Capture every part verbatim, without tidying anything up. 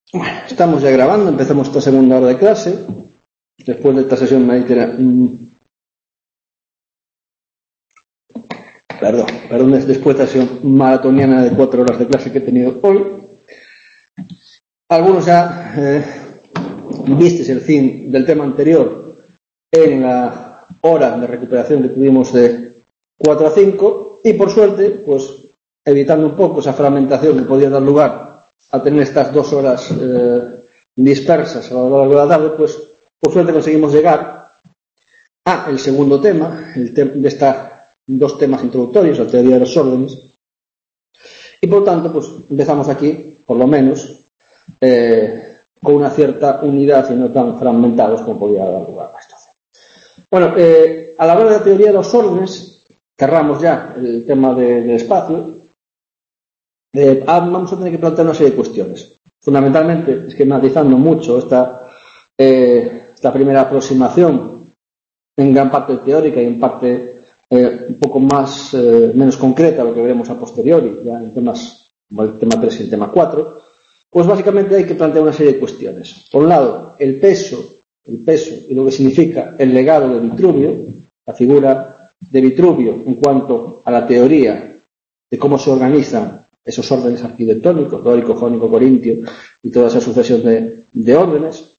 Bueno, estamos ya grabando, empezamos esta segunda hora de clase. Después de esta sesión mediterránea. Perdón, perdón, después de esta sesión maratoniana de cuatro horas de clase que he tenido hoy. Algunos ya eh, visteis el fin del tema anterior en la hora de recuperación que tuvimos de cuatro a cinco y por suerte, pues evitando un poco esa fragmentación que podía dar lugar a tener estas dos horas eh, dispersas a lo largo de la tarde, pues por suerte conseguimos llegar a el segundo tema, el te de estos dos temas introductorios, la teoría de los órdenes, y por tanto, pues empezamos aquí, por lo menos, eh, con una cierta unidad y no tan fragmentados como podía dar lugar a esto. Bueno, eh, a la hora de la teoría de los órdenes, cerramos ya el tema de, del espacio. Eh, vamos a tener que plantear una serie de cuestiones. Fundamentalmente, esquematizando mucho esta, eh, esta primera aproximación, en gran parte teórica y en parte eh, un poco más eh, menos concreta, lo que veremos a posteriori, ya en temas como el tema tres y el tema cuatro, pues básicamente hay que plantear una serie de cuestiones. Por un lado, el peso, el peso y lo que significa el legado de Vitruvio, la figura de Vitruvio en cuanto a la teoría de cómo se organizan esos órdenes arquitectónicos, dórico, jónico, corintio y toda esa sucesión de, de órdenes.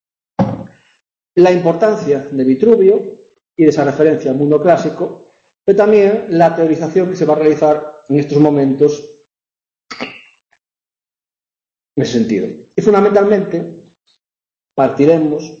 La importancia de Vitruvio y de esa referencia al mundo clásico, pero también la teorización que se va a realizar en estos momentos en ese sentido. Y fundamentalmente partiremos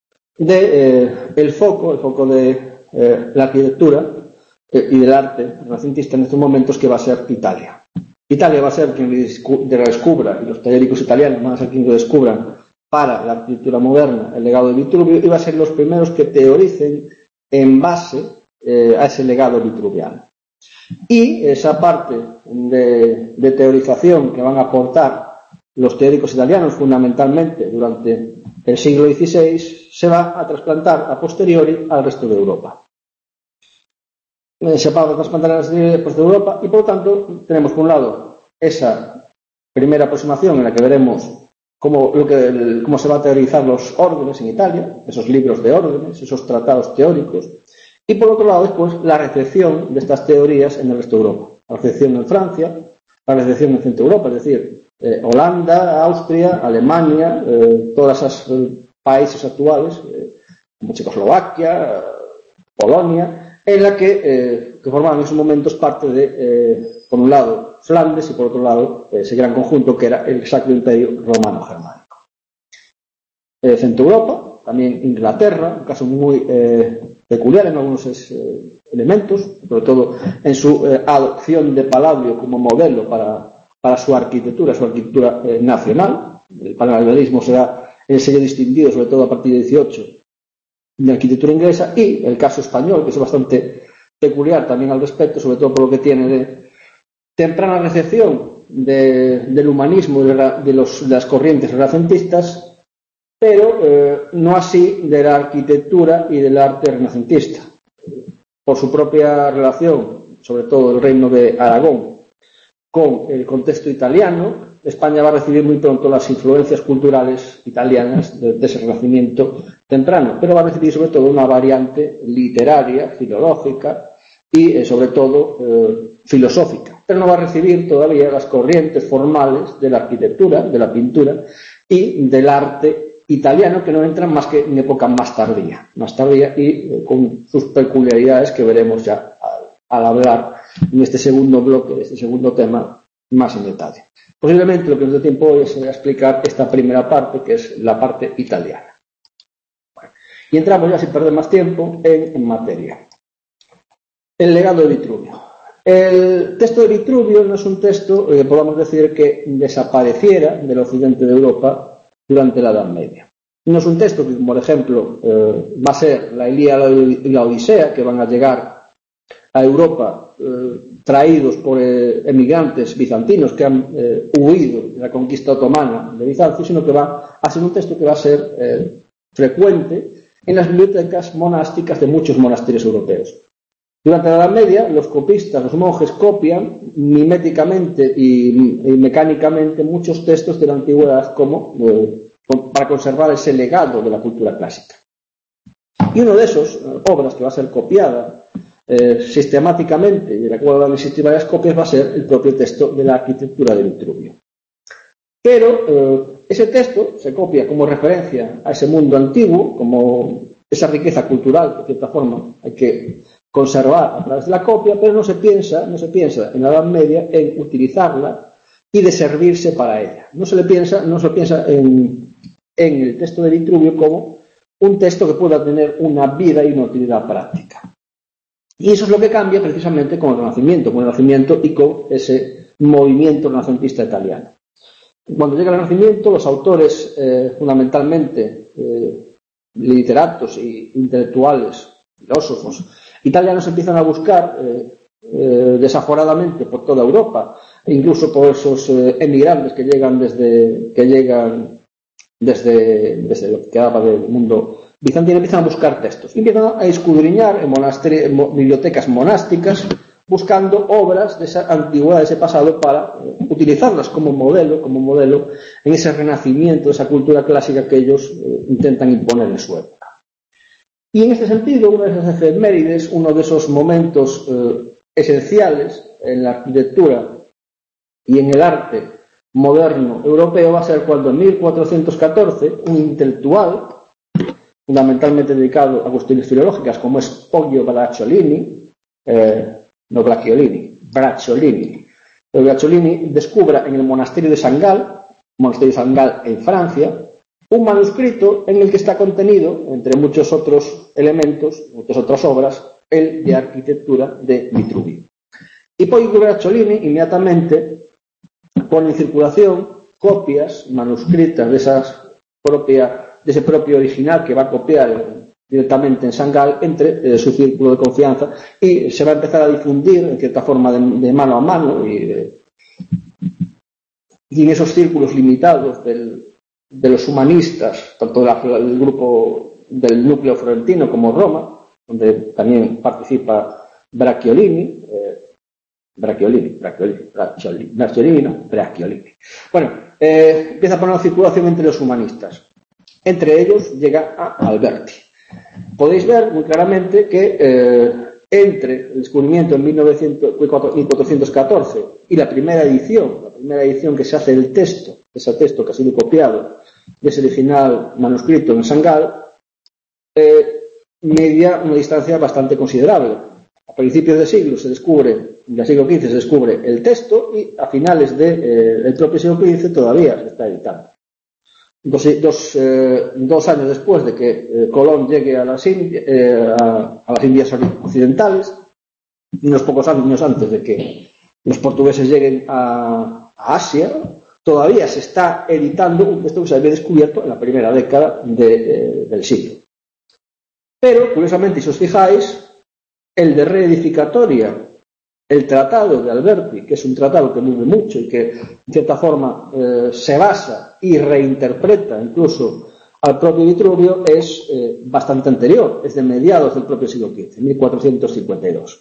de eh, el foco, el foco de eh, la arquitectura eh, y del arte renacentista en estos momentos, que va a ser Italia. Italia va a ser quien lo descubra, y los teóricos italianos van a ser quienes lo descubran para la arquitectura moderna el legado de Vitruvio, y va a ser los primeros que teoricen en base eh, a ese legado vitruviano. Y esa parte de, de teorización que van a aportar los teóricos italianos fundamentalmente durante el siglo dieciséis se va a trasplantar a posteriori al resto de Europa. Se va a trasplantar al resto de Europa y por lo tanto tenemos por un lado esa primera aproximación en la que veremos cómo, lo que, el, cómo se va a teorizar los órdenes en Italia, esos libros de órdenes, esos tratados teóricos, y por otro lado después la recepción de estas teorías en el resto de Europa, la recepción en Francia, la recepción en Centro Europa, es decir, eh, Holanda, Austria, Alemania, eh, todos esos eh, países actuales, eh, como Checoslovaquia, Polonia, en la que, eh, que formaban en esos momentos parte de, eh, por un lado, Flandes y por otro lado, eh, ese gran conjunto que era el Sacro Imperio Romano-Germánico. Eh, Centro Europa, también Inglaterra, un caso muy eh, peculiar en algunos eh, elementos, sobre todo en su eh, adopción de Palladio como modelo para, para su arquitectura, su arquitectura eh, nacional. El paralelismo será el sello distinguido, sobre todo a partir del dieciocho, de arquitectura inglesa, y el caso español, que es bastante peculiar también al respecto, sobre todo por lo que tiene de temprana recepción de, del humanismo de, la, de, los, de las corrientes renacentistas, pero eh, no así de la arquitectura y del arte renacentista. Por su propia relación, sobre todo el reino de Aragón, con el contexto italiano, España va a recibir muy pronto las influencias culturales italianas de, de ese renacimiento temprano, pero va a recibir sobre todo una variante literaria, filológica y eh, sobre todo eh, filosófica, pero no va a recibir todavía las corrientes formales de la arquitectura, de la pintura y del arte italiano, que no entran más que en época más tardía, más tardía y eh, con sus peculiaridades que veremos ya al, al hablar en este segundo bloque, de este segundo tema, más en detalle. Posiblemente lo que nos dé tiempo hoy es explicar esta primera parte, que es la parte italiana. Bueno, y entramos ya sin perder más tiempo en, en materia. El legado de Vitruvio. El texto de Vitruvio no es un texto que eh, podamos decir que desapareciera del occidente de Europa durante la Edad Media. No es un texto que, por ejemplo, eh, va a ser la Ilíada y la Odisea, que van a llegar a Europa eh, traídos por eh, emigrantes bizantinos que han eh, huido de la conquista otomana de Bizancio, sino que va a ser un texto que va a ser eh, frecuente en las bibliotecas monásticas de muchos monasterios europeos. Durante la Edad Media, los copistas, los monjes, copian miméticamente y, y mecánicamente muchos textos de la antigüedad como eh, para conservar ese legado de la cultura clásica. Y uno de esos, eh, obras que va a ser copiada eh, sistemáticamente y de la cual van a existir varias copias, va a ser el propio texto de la arquitectura de Vitruvio. Pero eh, ese texto se copia como referencia a ese mundo antiguo, como esa riqueza cultural que de cierta forma hay que conservar a través de la copia, pero no se piensa, no se piensa en la Edad Media en utilizarla y de servirse para ella. No se le piensa, no se piensa en, en el texto de Vitruvio como un texto que pueda tener una vida y una utilidad práctica. Y eso es lo que cambia precisamente con el Renacimiento, con el Renacimiento y con ese movimiento renacentista italiano. Cuando llega el Renacimiento, los autores, eh, fundamentalmente eh, literatos e intelectuales, filósofos italianos, empiezan a buscar eh, eh, desaforadamente por toda Europa, e incluso por esos eh, emigrantes que llegan desde que llegan desde, desde lo que quedaba del mundo bizantino, empiezan a buscar textos y empiezan a escudriñar en, en bibliotecas monásticas, buscando obras de esa antigüedad, de ese pasado, para eh, utilizarlas como modelo, como modelo en ese renacimiento, esa cultura clásica que ellos eh, intentan imponer en su época. Y en este sentido, una de esas efemérides, uno de esos momentos eh, esenciales en la arquitectura y en el arte moderno europeo va a ser cuando en mil cuatrocientos catorce un intelectual, fundamentalmente dedicado a cuestiones filológicas, como es Poggio Bracciolini, eh, no Bracciolini, Bracciolini, el Bracciolini descubra en el monasterio de San Gal, monasterio de San Gal en Francia, un manuscrito en el que está contenido, entre muchos otros elementos, muchas otras obras, el de arquitectura de Vitruvio. Y Poggio Bracciolini inmediatamente pone en circulación copias manuscritas de, esas propia, de ese propio original que va a copiar directamente en San Gal entre eh, su círculo de confianza, y se va a empezar a difundir en cierta forma de, de mano a mano y, de, y en esos círculos limitados del, de los humanistas, tanto la, el grupo del núcleo florentino como Roma, donde también participa Bracciolini, eh, Bracciolini, Bracciolini, Bracciolini, Bracciolini, no, Bracciolini. Bueno, eh, empieza a poner una circulación entre los humanistas. Entre ellos llega a Alberti. Podéis ver muy claramente que eh, entre el descubrimiento en mil cuatrocientos catorce y la primera edición, la primera edición que se hace del texto, ese texto que ha sido copiado de ese original manuscrito en San Gal, eh, media una distancia bastante considerable. A principios del siglo se descubre, del siglo quince se descubre el texto, y a finales de, eh, del propio siglo quince todavía se está editando. Dos, dos, eh, dos años después de que eh, Colón llegue a las, Indi eh, a, a las Indias Occidentales, y unos pocos años antes de que los portugueses lleguen a, a Asia, todavía se está editando un texto que se había descubierto en la primera década de, eh, del siglo. Pero, curiosamente, si os fijáis, el de reedificatoria, el tratado de Alberti, que es un tratado que mueve mucho y que, en cierta forma, eh, se basa y reinterpreta incluso al propio Vitruvio, es eh, bastante anterior, es de mediados del propio siglo quince, mil cuatrocientos cincuenta y dos.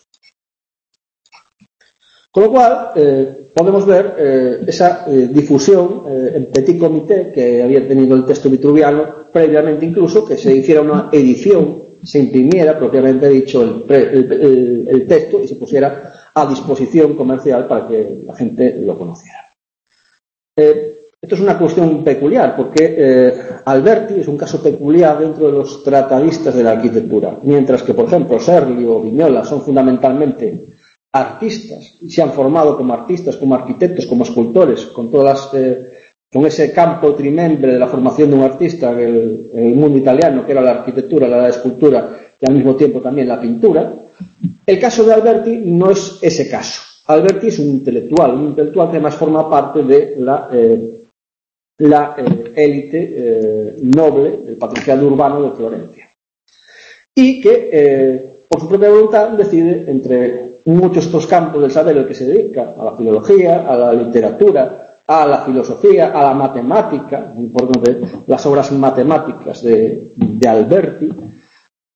Con lo cual, eh, podemos ver eh, esa eh, difusión eh, en petit comité que había tenido el texto vitruviano previamente, incluso que se hiciera una edición, se imprimiera propiamente dicho el, el, el, el texto y se pusiera a disposición comercial para que la gente lo conociera. Eh, esto es una cuestión peculiar porque eh, Alberti es un caso peculiar dentro de los tratadistas de la arquitectura, mientras que, por ejemplo, Serli o Vignola son fundamentalmente artistas y se han formado como artistas, como arquitectos, como escultores, con todas las, eh, con ese campo trimembre de la formación de un artista en el, en el mundo italiano, que era la arquitectura, la escultura y al mismo tiempo también la pintura. El caso de Alberti no es ese caso. Alberti es un intelectual, un intelectual que además forma parte de la eh, la eh, élite eh, noble del patriciado urbano de Florencia, y que eh, por su propia voluntad decide, entre muchos estos campos del saber al que se dedica, a la filología, a la literatura, a la filosofía, a la matemática, muy importante, las obras matemáticas de, de Alberti,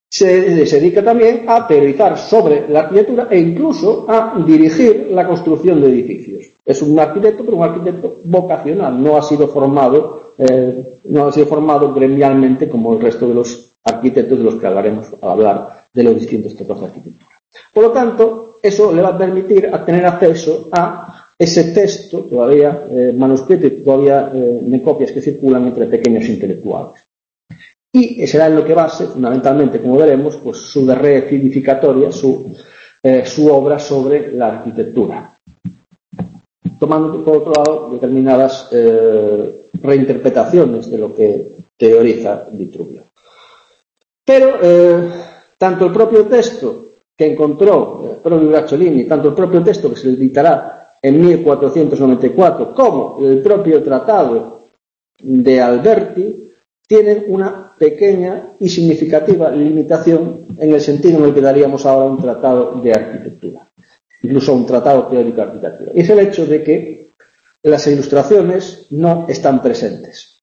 se, se dedica también a teorizar sobre la arquitectura e incluso a dirigir la construcción de edificios. Es un arquitecto, pero un arquitecto vocacional, no ha sido formado, eh, no ha sido formado gremialmente como el resto de los arquitectos de los que hablaremos al hablar de los distintos tipos de arquitectura. Por lo tanto, eso le va a permitir a tener acceso a ese texto todavía eh, manuscrito y todavía eh, de copias que circulan entre pequeños intelectuales. Y será en lo que base, fundamentalmente, como veremos, pues su red edificatoria, su, eh, su obra sobre la arquitectura, tomando, por otro lado, determinadas eh, reinterpretaciones de lo que teoriza Vitruvio. Pero eh, tanto el propio texto que encontró eh, Proprio Bracciolini, tanto el propio texto que se editará en mil cuatrocientos noventa y cuatro como el propio tratado de Alberti tienen una pequeña y significativa limitación en el sentido en el que daríamos ahora un tratado de arquitectura, incluso un tratado teórico de arquitectura. Y es el hecho de que las ilustraciones no están presentes.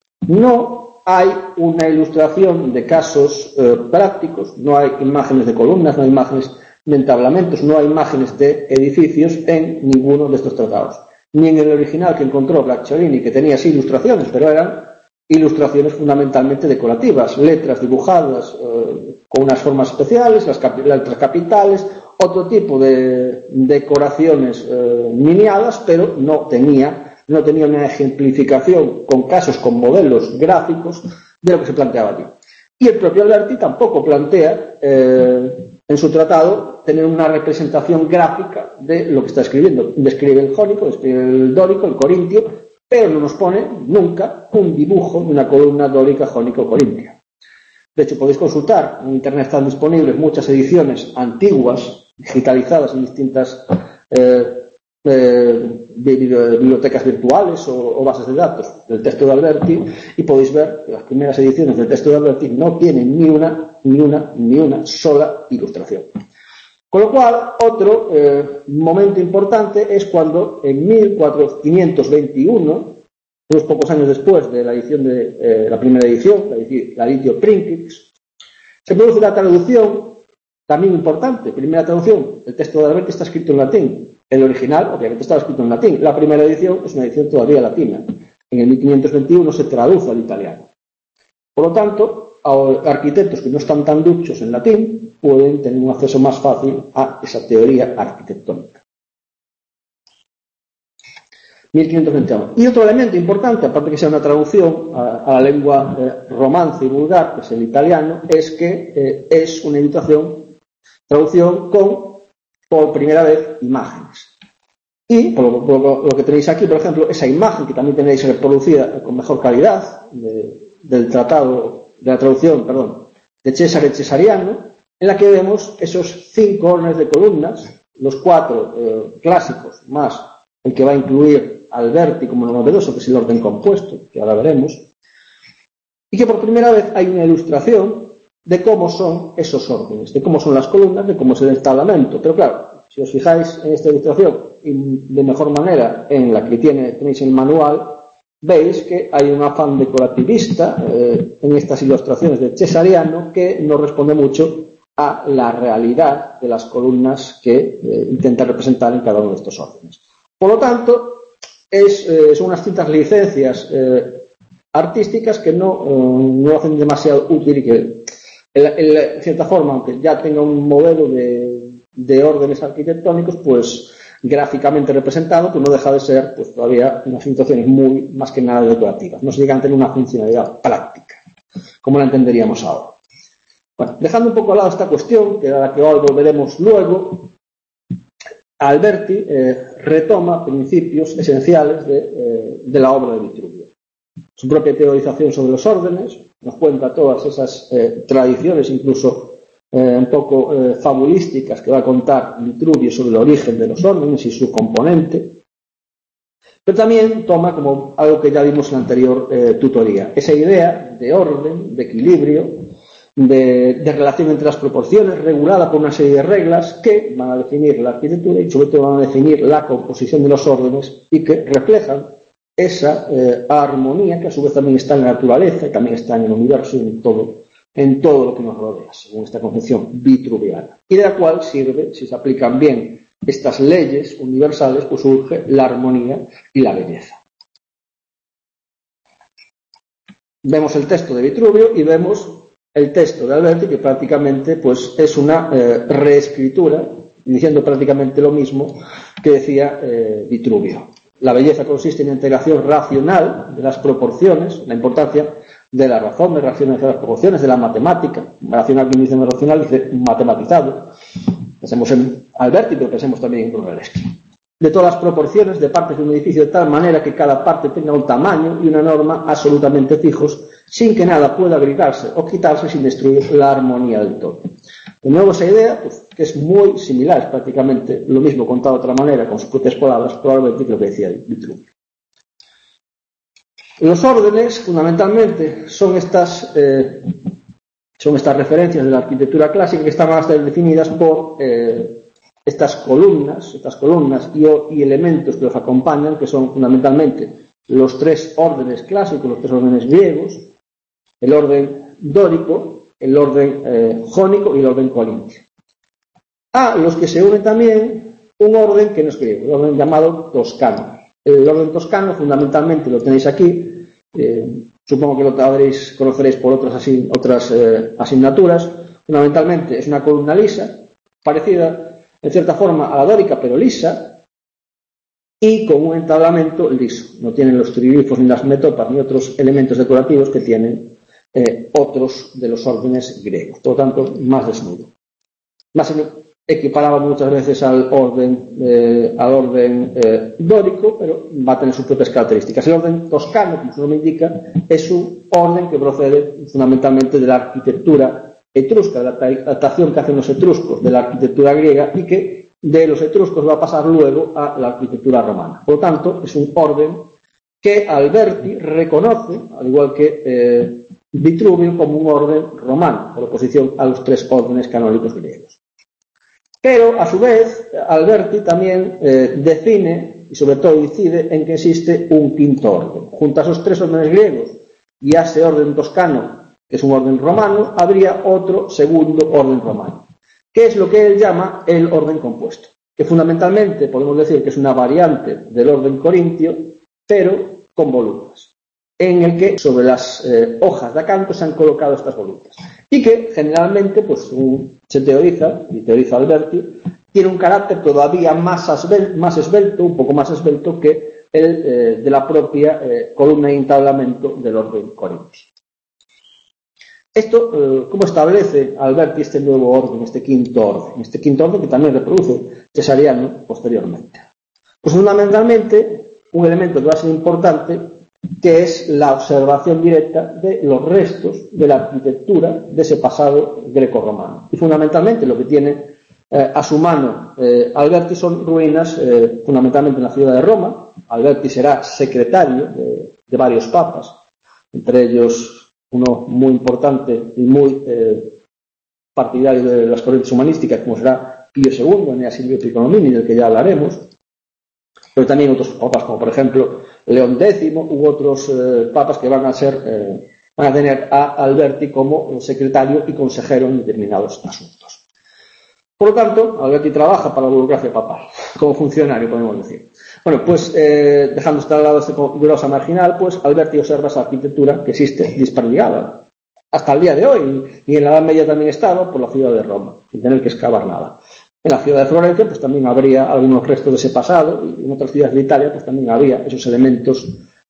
No hay una ilustración de casos eh, prácticos, no hay imágenes de columnas, no hay imágenes de entablamentos, no hay imágenes de edificios en ninguno de estos tratados. Ni en el original que encontró Bracciolini, que tenía sí ilustraciones, pero eran ilustraciones fundamentalmente decorativas, letras dibujadas eh, con unas formas especiales, las capi- letras capitales, otro tipo de decoraciones eh, miniadas, pero no tenía, no tenía una ejemplificación con casos, con modelos gráficos de lo que se planteaba allí. Y el propio Alberti tampoco plantea eh, en su tratado tener una representación gráfica de lo que está escribiendo. Describe el jónico, describe el dórico, el corintio, pero no nos pone nunca un dibujo de una columna dórica, jónica o corintia. De hecho, podéis consultar, en Internet están disponibles muchas ediciones antiguas, digitalizadas en distintas eh, eh, bibliotecas virtuales o, o bases de datos del texto de Alberti, y podéis ver que las primeras ediciones del texto de Alberti no tienen ni una, ni una, ni una sola ilustración. Con lo cual, otro eh, momento importante es cuando en mil quinientos veintiuno, unos pocos años después de la edición de eh, la primera edición, la, la Editio Principis, se produce la traducción, también importante, primera traducción. El texto de Alberti está escrito en latín. El original, obviamente, estaba escrito en latín. La primera edición es una edición todavía latina. En el mil quinientos veintiuno se traduce al italiano. Por lo tanto, arquitectos que no están tan duchos en latín pueden tener un acceso más fácil a esa teoría arquitectónica. mil quinientos veintiuno. Y otro elemento importante, aparte de que sea una traducción a, a la lengua eh, romance y vulgar, que es el italiano, es que eh, es una ilustración, traducción con, por primera vez, imágenes. Y, por lo, por lo, lo que tenéis aquí, por ejemplo, esa imagen que también tenéis reproducida con mejor calidad de, del tratado, de la traducción, perdón, de Cesare Cesariano, en la que vemos esos cinco órdenes de columnas, los cuatro eh, clásicos, más el que va a incluir Alberti como lo novedoso, que es el orden compuesto, que ahora veremos, y que por primera vez hay una ilustración de cómo son esos órdenes, de cómo son las columnas, de cómo es el entablamento. Pero claro, si os fijáis en esta ilustración, y de mejor manera en la que tiene, tenéis el manual, veis que hay un afán decorativista eh, en estas ilustraciones de Cesariano que no responde mucho a la realidad de las columnas que eh, intenta representar en cada uno de estos órdenes. Por lo tanto, es, eh, son unas ciertas licencias eh, artísticas que no, eh, no hacen demasiado útil y que, en, en, en cierta forma, aunque ya tenga un modelo de, de órdenes arquitectónicos, pues gráficamente representado, pues no deja de ser pues todavía unas situaciones muy, más que nada decorativas. No se llegan a tener una funcionalidad práctica, como la entenderíamos ahora. Bueno, dejando un poco al lado esta cuestión, que a la que hoy volveremos luego, Alberti eh, retoma principios esenciales de, eh, de la obra de Vitruvio. Su propia teorización sobre los órdenes, nos cuenta todas esas eh, tradiciones, incluso Eh, un poco eh, fabulísticas que va a contar Vitruvio sobre el origen de los órdenes y su componente, pero también toma como algo que ya vimos en la anterior eh, tutoría, esa idea de orden, de equilibrio, de, de relación entre las proporciones, regulada por una serie de reglas que van a definir la arquitectura y sobre todo van a definir la composición de los órdenes y que reflejan esa eh, armonía que a su vez también está en la naturaleza y también está en el universo y en todo en todo lo que nos rodea, según esta concepción vitruviana, y de la cual sirve, si se aplican bien estas leyes universales, pues surge la armonía y la belleza. Vemos el texto de Vitruvio y vemos el texto de Alberti, que prácticamente pues, es una eh, reescritura, diciendo prácticamente lo mismo que decía eh, Vitruvio. La belleza consiste en la integración racional de las proporciones, la importancia de la razón, de racionalizar las proporciones, de la matemática. Racional, quien dice racional, dice matematizado. Pensemos en Alberti, pero pensemos también en Brunelleschi. De todas las proporciones de partes de un edificio de tal manera que cada parte tenga un tamaño y una norma absolutamente fijos, sin que nada pueda agregarse o quitarse sin destruir la armonía del todo. De nuevo, esa idea, pues, que es muy similar, es prácticamente lo mismo contado de otra manera, con sus propias palabras, probablemente que lo que decía Vitruvio. Los órdenes, fundamentalmente, son estas, eh, son estas referencias de la arquitectura clásica que están más definidas por eh, estas columnas, estas columnas y, y elementos que los acompañan, que son fundamentalmente los tres órdenes clásicos, los tres órdenes griegos, el orden dórico, el orden eh, jónico y el orden corintio. A los que se une también un orden que no es griego, el orden llamado toscano. El orden toscano, fundamentalmente, lo tenéis aquí, eh, supongo que lo habréis, conoceréis por otras, así, otras eh, asignaturas. Fundamentalmente es una columna lisa, parecida en cierta forma a la dórica, pero lisa, y con un entablamento liso. No tienen los triglifos ni las metopas ni otros elementos decorativos que tienen eh, otros de los órdenes griegos. Por lo tanto, más desnudo. Más equiparado muchas veces al orden, eh, al orden eh, dórico, pero va a tener sus propias características. El orden toscano, como su nombre indica, es un orden que procede fundamentalmente de la arquitectura etrusca, de la adaptación que hacen los etruscos de la arquitectura griega y que de los etruscos va a pasar luego a la arquitectura romana. Por lo tanto, es un orden que Alberti reconoce, al igual que eh, Vitruvio, como un orden romano, por oposición a los tres órdenes canónicos griegos. Pero, a su vez, Alberti también eh, define y sobre todo incide en que existe un quinto orden. Junto a esos tres órdenes griegos y a ese orden toscano, que es un orden romano, habría otro segundo orden romano, que es lo que él llama el orden compuesto, que fundamentalmente podemos decir que es una variante del orden corintio, pero con volutas, en el que sobre las eh, hojas de acanto se han colocado estas volutas, y que generalmente, pues según se teoriza, y teoriza Alberti, tiene un carácter todavía más, asbel, más esbelto, un poco más esbelto que el eh, de la propia eh, columna de entablamento del orden corintio. Esto, eh, ¿cómo establece Alberti este nuevo orden, este quinto orden? Este quinto orden que también reproduce Cesariano posteriormente. Pues fundamentalmente, un elemento que va a ser importante, que es la observación directa de los restos de la arquitectura de ese pasado greco-romano. Y fundamentalmente lo que tiene eh, a su mano eh, Alberti son ruinas, eh, fundamentalmente en la ciudad de Roma. Alberti será secretario de, de varios papas, entre ellos uno muy importante y muy eh, partidario de las corrientes humanísticas, como será Pío segundo, Nea Silvio Piccolomini, del que ya hablaremos, pero también otros papas, como por ejemplo León décimo, u otros eh, papas que van a ser, eh, van a tener a Alberti como secretario y consejero en determinados asuntos. Por lo tanto, Alberti trabaja para la burocracia papal, como funcionario, podemos decir. Bueno, pues eh, dejando hasta al lado este glosa marginal, pues Alberti observa esa arquitectura que existe disperligada hasta el día de hoy, y en la Edad Media también estaba por la ciudad de Roma, sin tener que excavar nada. En la ciudad de Florencia, pues también habría algunos restos de ese pasado, y en otras ciudades de Italia, pues también había esos elementos,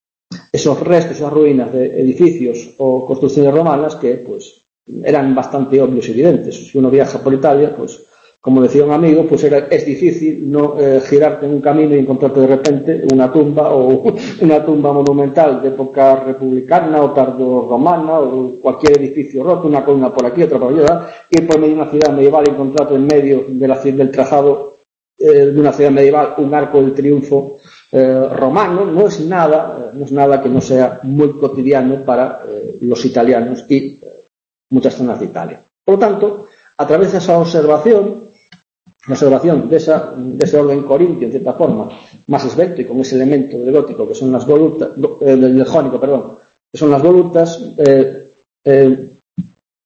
esos restos, esas ruinas de edificios o construcciones romanas que, pues, eran bastante obvios y evidentes. Si uno viaja por Italia, pues, como decía un amigo, pues era, es difícil no eh, girarte en un camino y encontrarte de repente una tumba o una tumba monumental de época republicana o tardorromana o cualquier edificio roto, una columna por aquí, otra por allá, ir por medio de una ciudad medieval y encontrarte en medio de la, del trazado eh, de una ciudad medieval un arco del triunfo eh, romano, no es nada, no es nada que no sea muy cotidiano para eh, los italianos y eh, muchas zonas de Italia. Por lo tanto, a través de esa observación, la observación de, esa, de ese orden corintio, en cierta forma, más esbelto y con ese elemento del gótico que son las volutas, eh, del jónico, perdón, que son las volutas, eh, eh,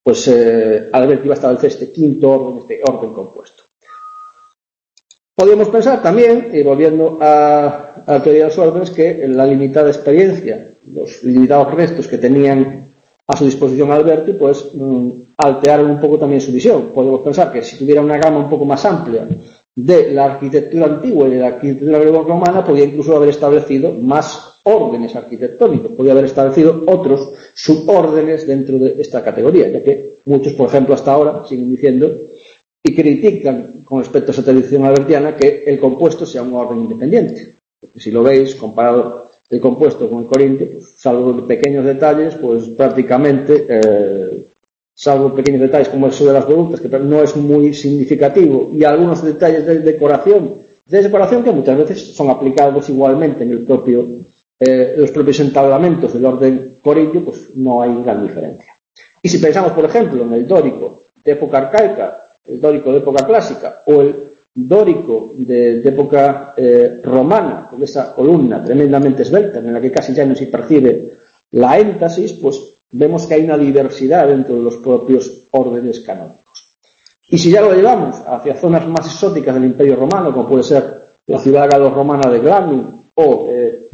pues eh, Alberti va a establecer este quinto orden, este orden compuesto. Podríamos pensar también, y volviendo a, a la teoría de los órdenes, que la limitada experiencia, los limitados restos que tenían a su disposición Alberti, pues mm, alteraron un poco también su visión. Podemos pensar que si tuviera una gama un poco más amplia de la arquitectura antigua y de la arquitectura greco-romana, podría incluso haber establecido más órdenes arquitectónicos, podría haber establecido otros subórdenes dentro de esta categoría, ya que muchos, por ejemplo, hasta ahora siguen diciendo y critican con respecto a esa tradición albertiana que el compuesto sea un orden independiente. Porque si lo veis, comparado el compuesto con el corintio, pues, salvo pequeños detalles, pues prácticamente, eh, salvo pequeños detalles como eso de las volutas, que no es muy significativo, y algunos detalles de decoración, de decoración que muchas veces son aplicados igualmente en el propio, eh, los propios entablamentos del orden corintio, pues no hay gran diferencia. Y si pensamos, por ejemplo, en el dórico de época arcaica, el dórico de época clásica o el dórico de, de época eh, romana, con esa columna tremendamente esbelta en la que casi ya no se percibe la énfasis, pues vemos que hay una diversidad dentro de los propios órdenes canónicos. Y si ya lo llevamos hacia zonas más exóticas del Imperio Romano, como puede ser la ciudad galorromana de Glanum o, eh,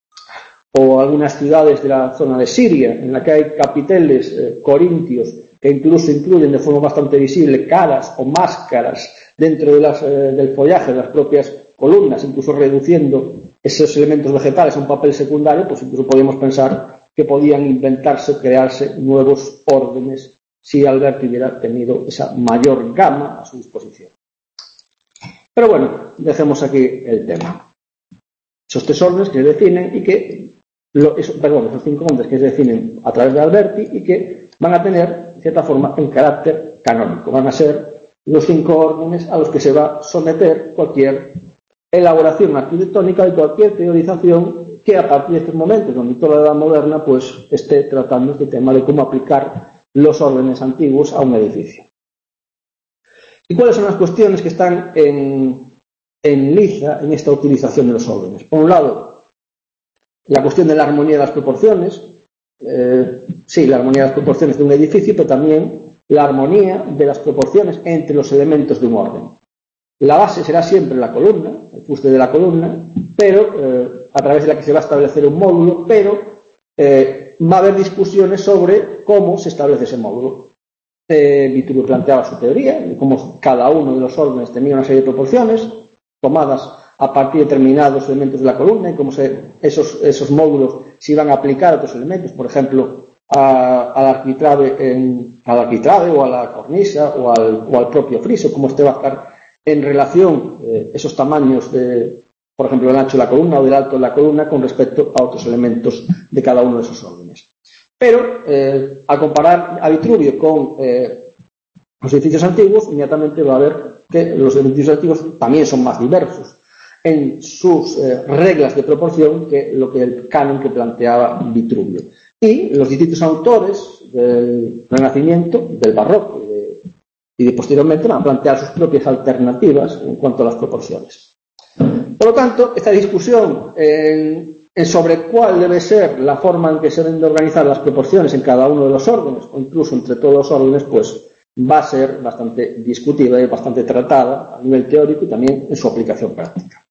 o algunas ciudades de la zona de Siria, en la que hay capiteles eh, corintios que incluso incluyen de forma bastante visible caras o máscaras dentro de las, eh, del follaje de las propias columnas, incluso reduciendo esos elementos vegetales a un papel secundario, pues incluso podríamos pensar que podían inventarse, crearse nuevos órdenes si Alberti hubiera tenido esa mayor gama a su disposición. Pero bueno, dejemos aquí el tema. Esos tres órdenes que se definen y que, lo, eso, perdón, esos cinco órdenes que se definen a través de Alberti y que van a tener, de cierta forma, un carácter canónico. Van a ser los cinco órdenes a los que se va a someter cualquier elaboración arquitectónica y cualquier teorización que a partir de estos momentos, donde toda la edad moderna, pues esté tratando este tema de cómo aplicar los órdenes antiguos a un edificio. ¿Y cuáles son las cuestiones que están en, en liza en esta utilización de los órdenes? Por un lado, la cuestión de la armonía de las proporciones. Eh, sí, la armonía de las proporciones de un edificio, pero también la armonía de las proporciones entre los elementos de un orden. La base será siempre la columna, el fuste de la columna, pero eh, a través de la que se va a establecer un módulo, pero eh, va a haber discusiones sobre cómo se establece ese módulo. Eh, Vitruvio planteaba su teoría de cómo cada uno de los órdenes tenía una serie de proporciones tomadas a partir de determinados elementos de la columna y cómo se, esos, esos módulos se iban a aplicar a otros elementos, por ejemplo, a, al arquitrave, en, al arquitrave o a la cornisa o al, o al propio friso, cómo este va a estar en relación eh, esos tamaños de, por ejemplo, del ancho de la columna o del alto de la columna con respecto a otros elementos de cada uno de esos órdenes. Pero, eh, al comparar a Vitruvio con eh, los edificios antiguos, inmediatamente va a ver que los edificios antiguos también son más diversos en sus eh, reglas de proporción que lo que el canon que planteaba Vitruvio. Y los distintos autores del Renacimiento, del Barroco y de, y de posteriormente van a plantear sus propias alternativas en cuanto a las proporciones. Por lo tanto, esta discusión en, en sobre cuál debe ser la forma en que se deben de organizar las proporciones en cada uno de los órdenes, o incluso entre todos los órdenes, pues va a ser bastante discutida y bastante tratada a nivel teórico y también en su aplicación práctica.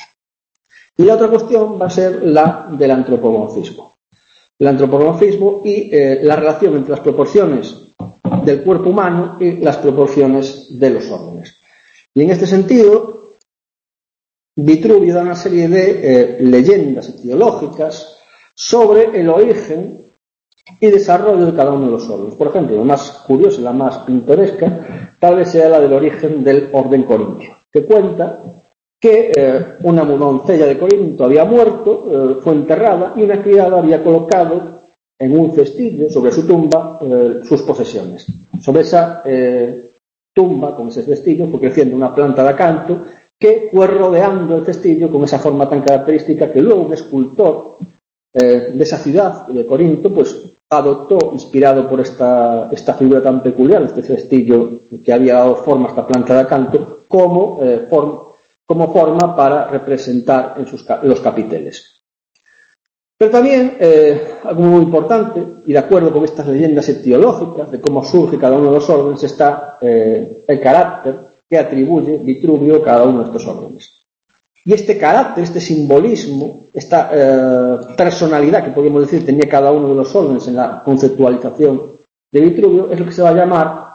Y la otra cuestión va a ser la del antropomorfismo. El antropomorfismo y eh, la relación entre las proporciones del cuerpo humano y las proporciones de los órdenes. Y en este sentido, Vitruvio da una serie de eh, leyendas etiológicas sobre el origen y desarrollo de cada uno de los órdenes. Por ejemplo, la más curiosa y la más pintoresca tal vez sea la del origen del orden corintio, que cuenta que eh, una doncella de Corinto había muerto, eh, fue enterrada y una criada había colocado en un cestillo sobre su tumba eh, sus posesiones. Sobre esa eh, tumba, con ese cestillo, fue creciendo una planta de acanto que fue rodeando el cestillo con esa forma tan característica que luego un escultor eh, de esa ciudad de Corinto pues adoptó, inspirado por esta, esta figura tan peculiar, este cestillo que había dado forma a esta planta de acanto, como eh, forma como forma para representar en sus, los capiteles. Pero también, eh, algo muy importante, y de acuerdo con estas leyendas etiológicas de cómo surge cada uno de los órdenes, está eh, el carácter que atribuye Vitruvio a cada uno de estos órdenes. Y este carácter, este simbolismo, esta eh, personalidad que podríamos decir tenía cada uno de los órdenes en la conceptualización de Vitruvio es lo que se va a llamar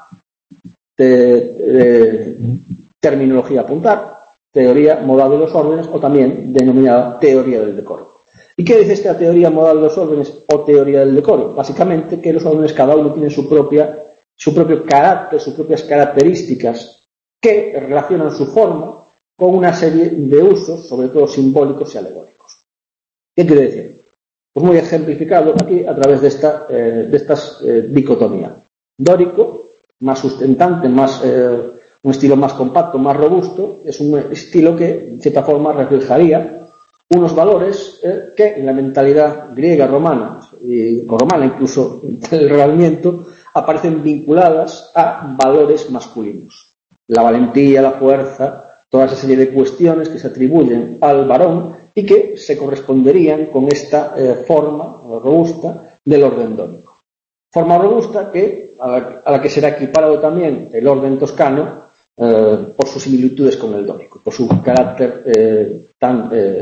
de, de terminología a apuntar, teoría modal de los órdenes, o también denominada teoría del decoro. ¿Y qué dice esta teoría modal de los órdenes o teoría del decoro? Básicamente que los órdenes cada uno tiene su propia, su propio carácter, sus propias características que relacionan su forma con una serie de usos, sobre todo simbólicos y alegóricos. ¿Qué quiere decir? Pues muy ejemplificado aquí a través de esta eh, de estas eh, dicotomía. Dórico, más sustentante, más eh, un estilo más compacto, más robusto, es un estilo que, en cierta forma, reflejaría unos valores eh, que en la mentalidad griega, romana, y romana incluso en el Renacimiento, aparecen vinculadas a valores masculinos. La valentía, la fuerza, toda esa serie de cuestiones que se atribuyen al varón y que se corresponderían con esta eh, forma robusta del orden dórico. Forma robusta que, a la, a la que será equiparado también el orden toscano eh, por sus similitudes con el dórico, por su carácter eh, tan, eh,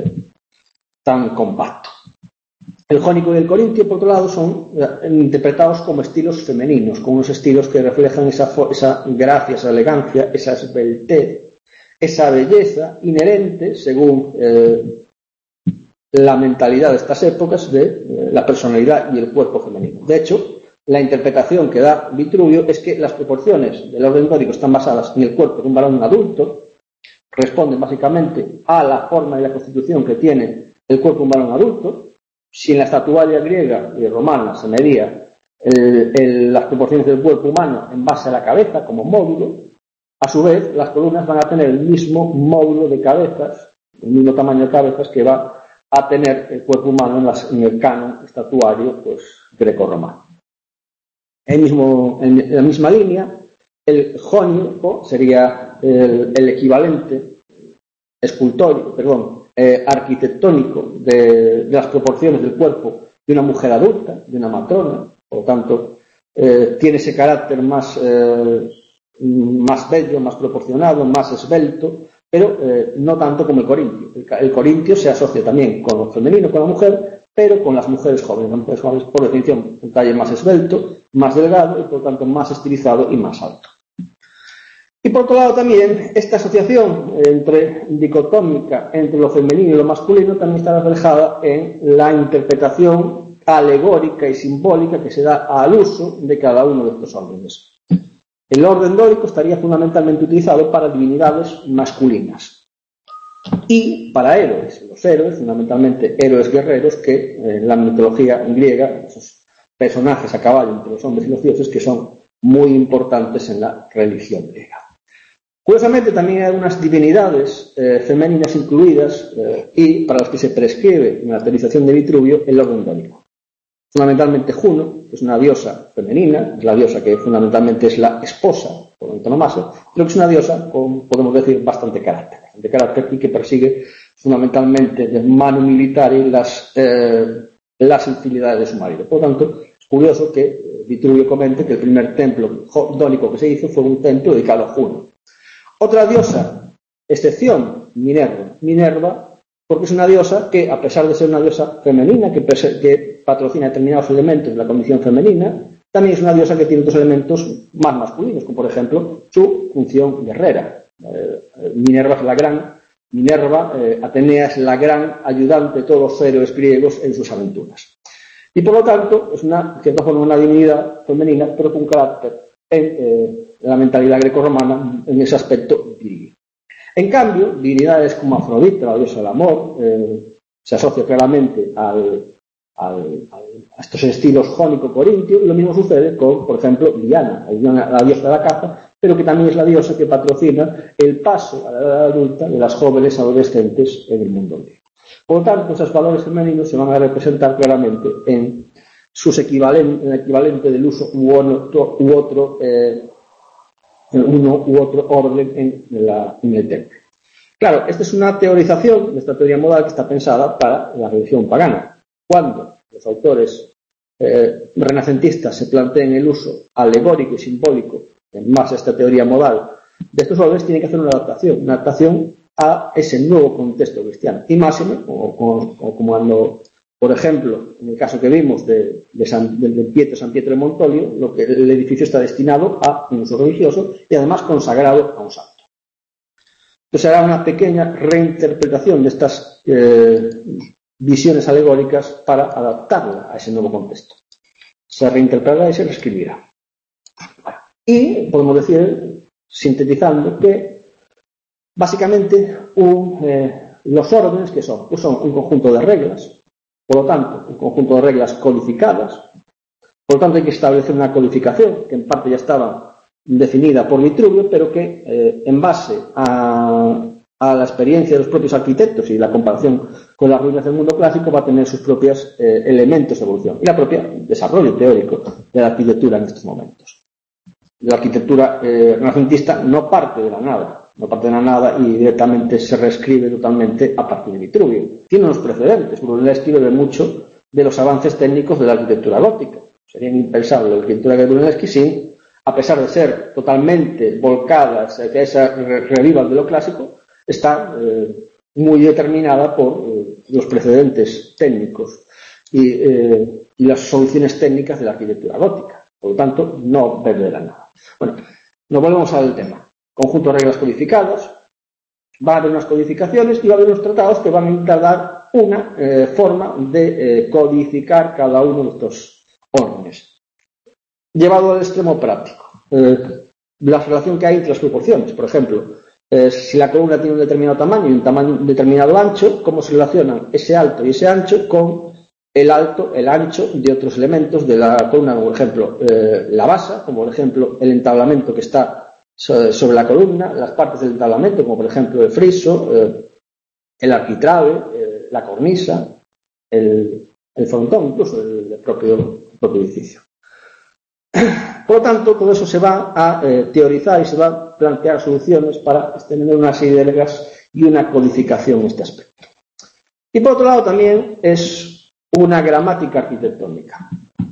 tan compacto. El jónico y el corintio, por otro lado, son eh, interpretados como estilos femeninos, como unos estilos que reflejan esa, esa gracia, esa elegancia, esa esbeltez, esa belleza inherente, según eh, la mentalidad de estas épocas, de eh, la personalidad y el cuerpo femenino. De hecho, la interpretación que da Vitruvio es que las proporciones del orden dórico están basadas en el cuerpo de un varón adulto, responden básicamente a la forma y la constitución que tiene el cuerpo de un varón adulto. Si en la estatuaria griega y romana se medía el, el, las proporciones del cuerpo humano en base a la cabeza como módulo, a su vez las columnas van a tener el mismo módulo de cabezas, el mismo tamaño de cabezas que va a tener el cuerpo humano en, las, en el canon estatuario pues, greco-romano. El mismo, en la misma línea, el jónico sería el, el equivalente escultórico, perdón, eh, arquitectónico de, de las proporciones del cuerpo de una mujer adulta, de una matrona, por lo tanto, eh, tiene ese carácter más, eh, más bello, más proporcionado, más esbelto, pero eh, no tanto como el corintio. El, el corintio se asocia también con lo femenino, con la mujer, pero con las mujeres jóvenes. Las mujeres jóvenes, por definición, un talle más esbelto, más delgado y, por lo tanto, más estilizado y más alto. Y por otro lado también, esta asociación entre dicotómica entre lo femenino y lo masculino también está reflejada en la interpretación alegórica y simbólica que se da al uso de cada uno de estos órdenes. El orden dórico estaría fundamentalmente utilizado para divinidades masculinas y para héroes. Los héroes, fundamentalmente héroes guerreros que en la mitología griega, esos personajes a caballo entre los hombres y los dioses que son muy importantes en la religión griega. Curiosamente, también hay algunas divinidades eh, femeninas incluidas eh, y para las que se prescribe en la teorización de Vitruvio el orden dórico. Fundamentalmente Juno, que es una diosa femenina, es la diosa que fundamentalmente es la esposa, por antonomasia, pero que es una diosa con, podemos decir, bastante carácter, bastante carácter y que persigue fundamentalmente de mano militar las, eh, las infidelidades de su marido. Por lo tanto, es curioso que Vitruvio comente que el primer templo dórico que se hizo fue un templo dedicado a Juno. Otra diosa, excepción, Minerva. Minerva, porque es una diosa que, a pesar de ser una diosa femenina, que, que patrocina determinados elementos de la condición femenina, también es una diosa que tiene otros elementos más masculinos, como por ejemplo su función guerrera. Eh, Minerva es la gran, Minerva, eh, Atenea es la gran ayudante de todos los héroes griegos en sus aventuras. Y por lo tanto, es una, de cierta forma, una divinidad femenina, pero con carácter en eh, la mentalidad grecorromana en ese aspecto viril. En cambio, divinidades como Afrodita, la diosa del amor, eh, se asocia claramente al, al, al, a estos estilos jónico-corintio, y lo mismo sucede con, por ejemplo, Diana, la diosa de la caza, pero que también es la diosa que patrocina el paso a la edad adulta de las jóvenes adolescentes en el mundo griego. Por lo tanto, esos valores femeninos se van a representar claramente en sus equivalentes, en el equivalente del uso u otro, u otro eh, uno u otro orden en, la, en el templo. Claro, esta es una teorización de esta teoría modal que está pensada para la religión pagana. cuando los autores eh, renacentistas se planteen el uso alegórico y simbólico en más a esta teoría modal de estos órdenes, tienen que hacer una adaptación, una adaptación a ese nuevo contexto cristiano. Y máxime, como, como, como cuando, por ejemplo, en el caso que vimos de, de, San, de, de Pietro, San Pietro de Montolio, lo que el edificio está destinado a un uso religioso y además consagrado a un santo. Entonces hará una pequeña reinterpretación de estas eh, visiones alegóricas para adaptarla a ese nuevo contexto. Se reinterpretará y se reescribirá. Y podemos decir, sintetizando, que básicamente un, eh, los órdenes que son, pues son un conjunto de reglas, por lo tanto, un conjunto de reglas codificadas, por lo tanto hay que establecer una codificación que en parte ya estaba definida por Vitruvio, pero que eh, en base a, a la experiencia de los propios arquitectos y la comparación con las ruinas del mundo clásico va a tener sus propios eh, elementos de evolución y la propia desarrollo teórico de la arquitectura en estos momentos. La arquitectura eh, renacentista no parte de la nada, no parte de la nada y directamente se reescribe totalmente a partir de Vitruvio. Tiene unos precedentes, Brunelleschi bebe mucho de los avances técnicos de la arquitectura gótica. Sería impensable la arquitectura de Brunelleschi sin, a pesar de ser totalmente volcadas hacia esa revival de lo clásico, está eh, muy determinada por eh, los precedentes técnicos y, eh, y las soluciones técnicas de la arquitectura gótica. Por lo tanto, no bebe de la nada. Bueno, nos volvemos al tema. Conjunto de reglas codificadas, va a haber unas codificaciones y va a haber unos tratados que van a intentar dar una eh, forma de eh, codificar cada uno de estos órdenes. Llevado al extremo práctico, eh, la relación que hay entre las proporciones. Por ejemplo, eh, si la columna tiene un determinado tamaño y un tamaño un determinado ancho, ¿cómo se relacionan ese alto y ese ancho con el alto, el ancho de otros elementos de la columna? Como por ejemplo, eh, la base, como por ejemplo el entablamento que está sobre la columna, las partes del entablamento, como por ejemplo el friso, eh, el arquitrabe, eh, la cornisa, el, el frontón, incluso el, el, propio, el propio edificio. Por lo tanto, todo eso se va a eh, teorizar y se va a plantear soluciones para tener una serie de reglas y una codificación en este aspecto. Y por otro lado también es una gramática arquitectónica.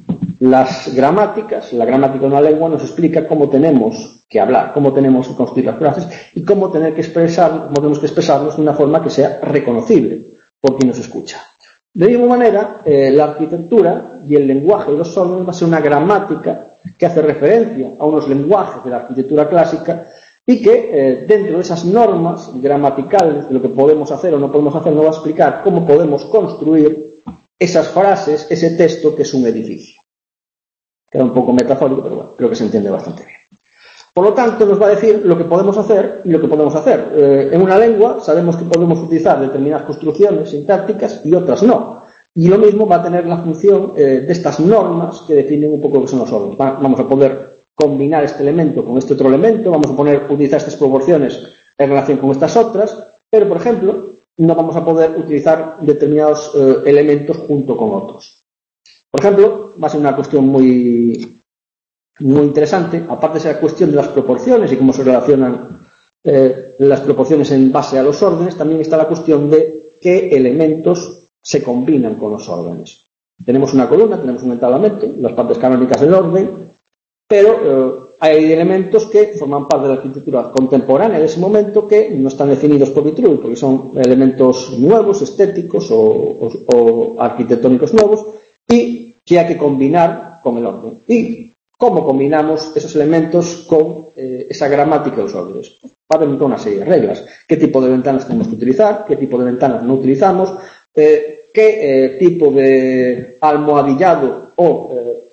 Las gramáticas, la gramática de una lengua nos explica cómo tenemos que hablar, cómo tenemos que construir las frases y cómo tener que expresar, cómo tenemos que expresarnos de una forma que sea reconocible por quien nos escucha. De misma manera, eh, la arquitectura y el lenguaje de los órdenes va a ser una gramática que hace referencia a unos lenguajes de la arquitectura clásica y que eh, dentro de esas normas gramaticales de lo que podemos hacer o no podemos hacer, nos va a explicar cómo podemos construir esas frases, ese texto que es un edificio. Queda un poco metafórico, pero bueno, creo que se entiende bastante bien. Por lo tanto, nos va a decir lo que podemos hacer y lo que podemos hacer. Eh, en una lengua sabemos que podemos utilizar determinadas construcciones sintácticas y otras no. Y lo mismo va a tener la función eh, de estas normas que definen un poco lo que son los órdenes. Va, vamos a poder combinar este elemento con este otro elemento, vamos a poder utilizar estas proporciones en relación con estas otras, pero, por ejemplo, no vamos a poder utilizar determinados eh, elementos junto con otros. Por ejemplo, va a ser una cuestión muy... muy interesante, aparte de esa cuestión de las proporciones y cómo se relacionan eh, las proporciones en base a los órdenes, también está la cuestión de qué elementos se combinan con los órdenes. Tenemos una columna, tenemos un entablamento, las partes canónicas del orden, pero eh, hay elementos que forman parte de la arquitectura contemporánea de ese momento que no están definidos por Vitruvio, porque son elementos nuevos, estéticos o, o, o arquitectónicos nuevos, y que hay que combinar con el orden. Y ¿cómo combinamos esos elementos con eh, esa gramática de los órdenes? Va a haber una serie de reglas. ¿Qué tipo de ventanas tenemos que utilizar? ¿Qué tipo de ventanas no utilizamos? Eh, ¿Qué eh, tipo de almohadillado o, eh,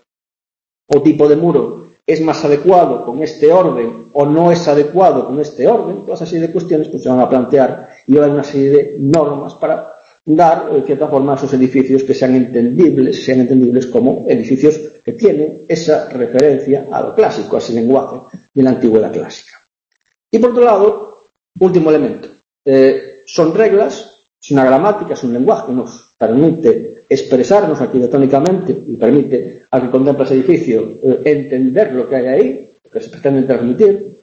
o tipo de muro es más adecuado con este orden o no es adecuado con este orden? Todas esa serie de cuestiones pues, se van a plantear y va a haber una serie de normas para dar, de cierta forma, a esos edificios que sean entendibles, sean entendibles como edificios que tienen esa referencia a lo clásico, a ese lenguaje de la antigüedad clásica. Y por otro lado, último elemento, eh, son reglas, es una gramática, es un lenguaje que nos permite expresarnos arquitectónicamente y permite al que contempla ese edificio eh, entender lo que hay ahí, lo que se pretende transmitir,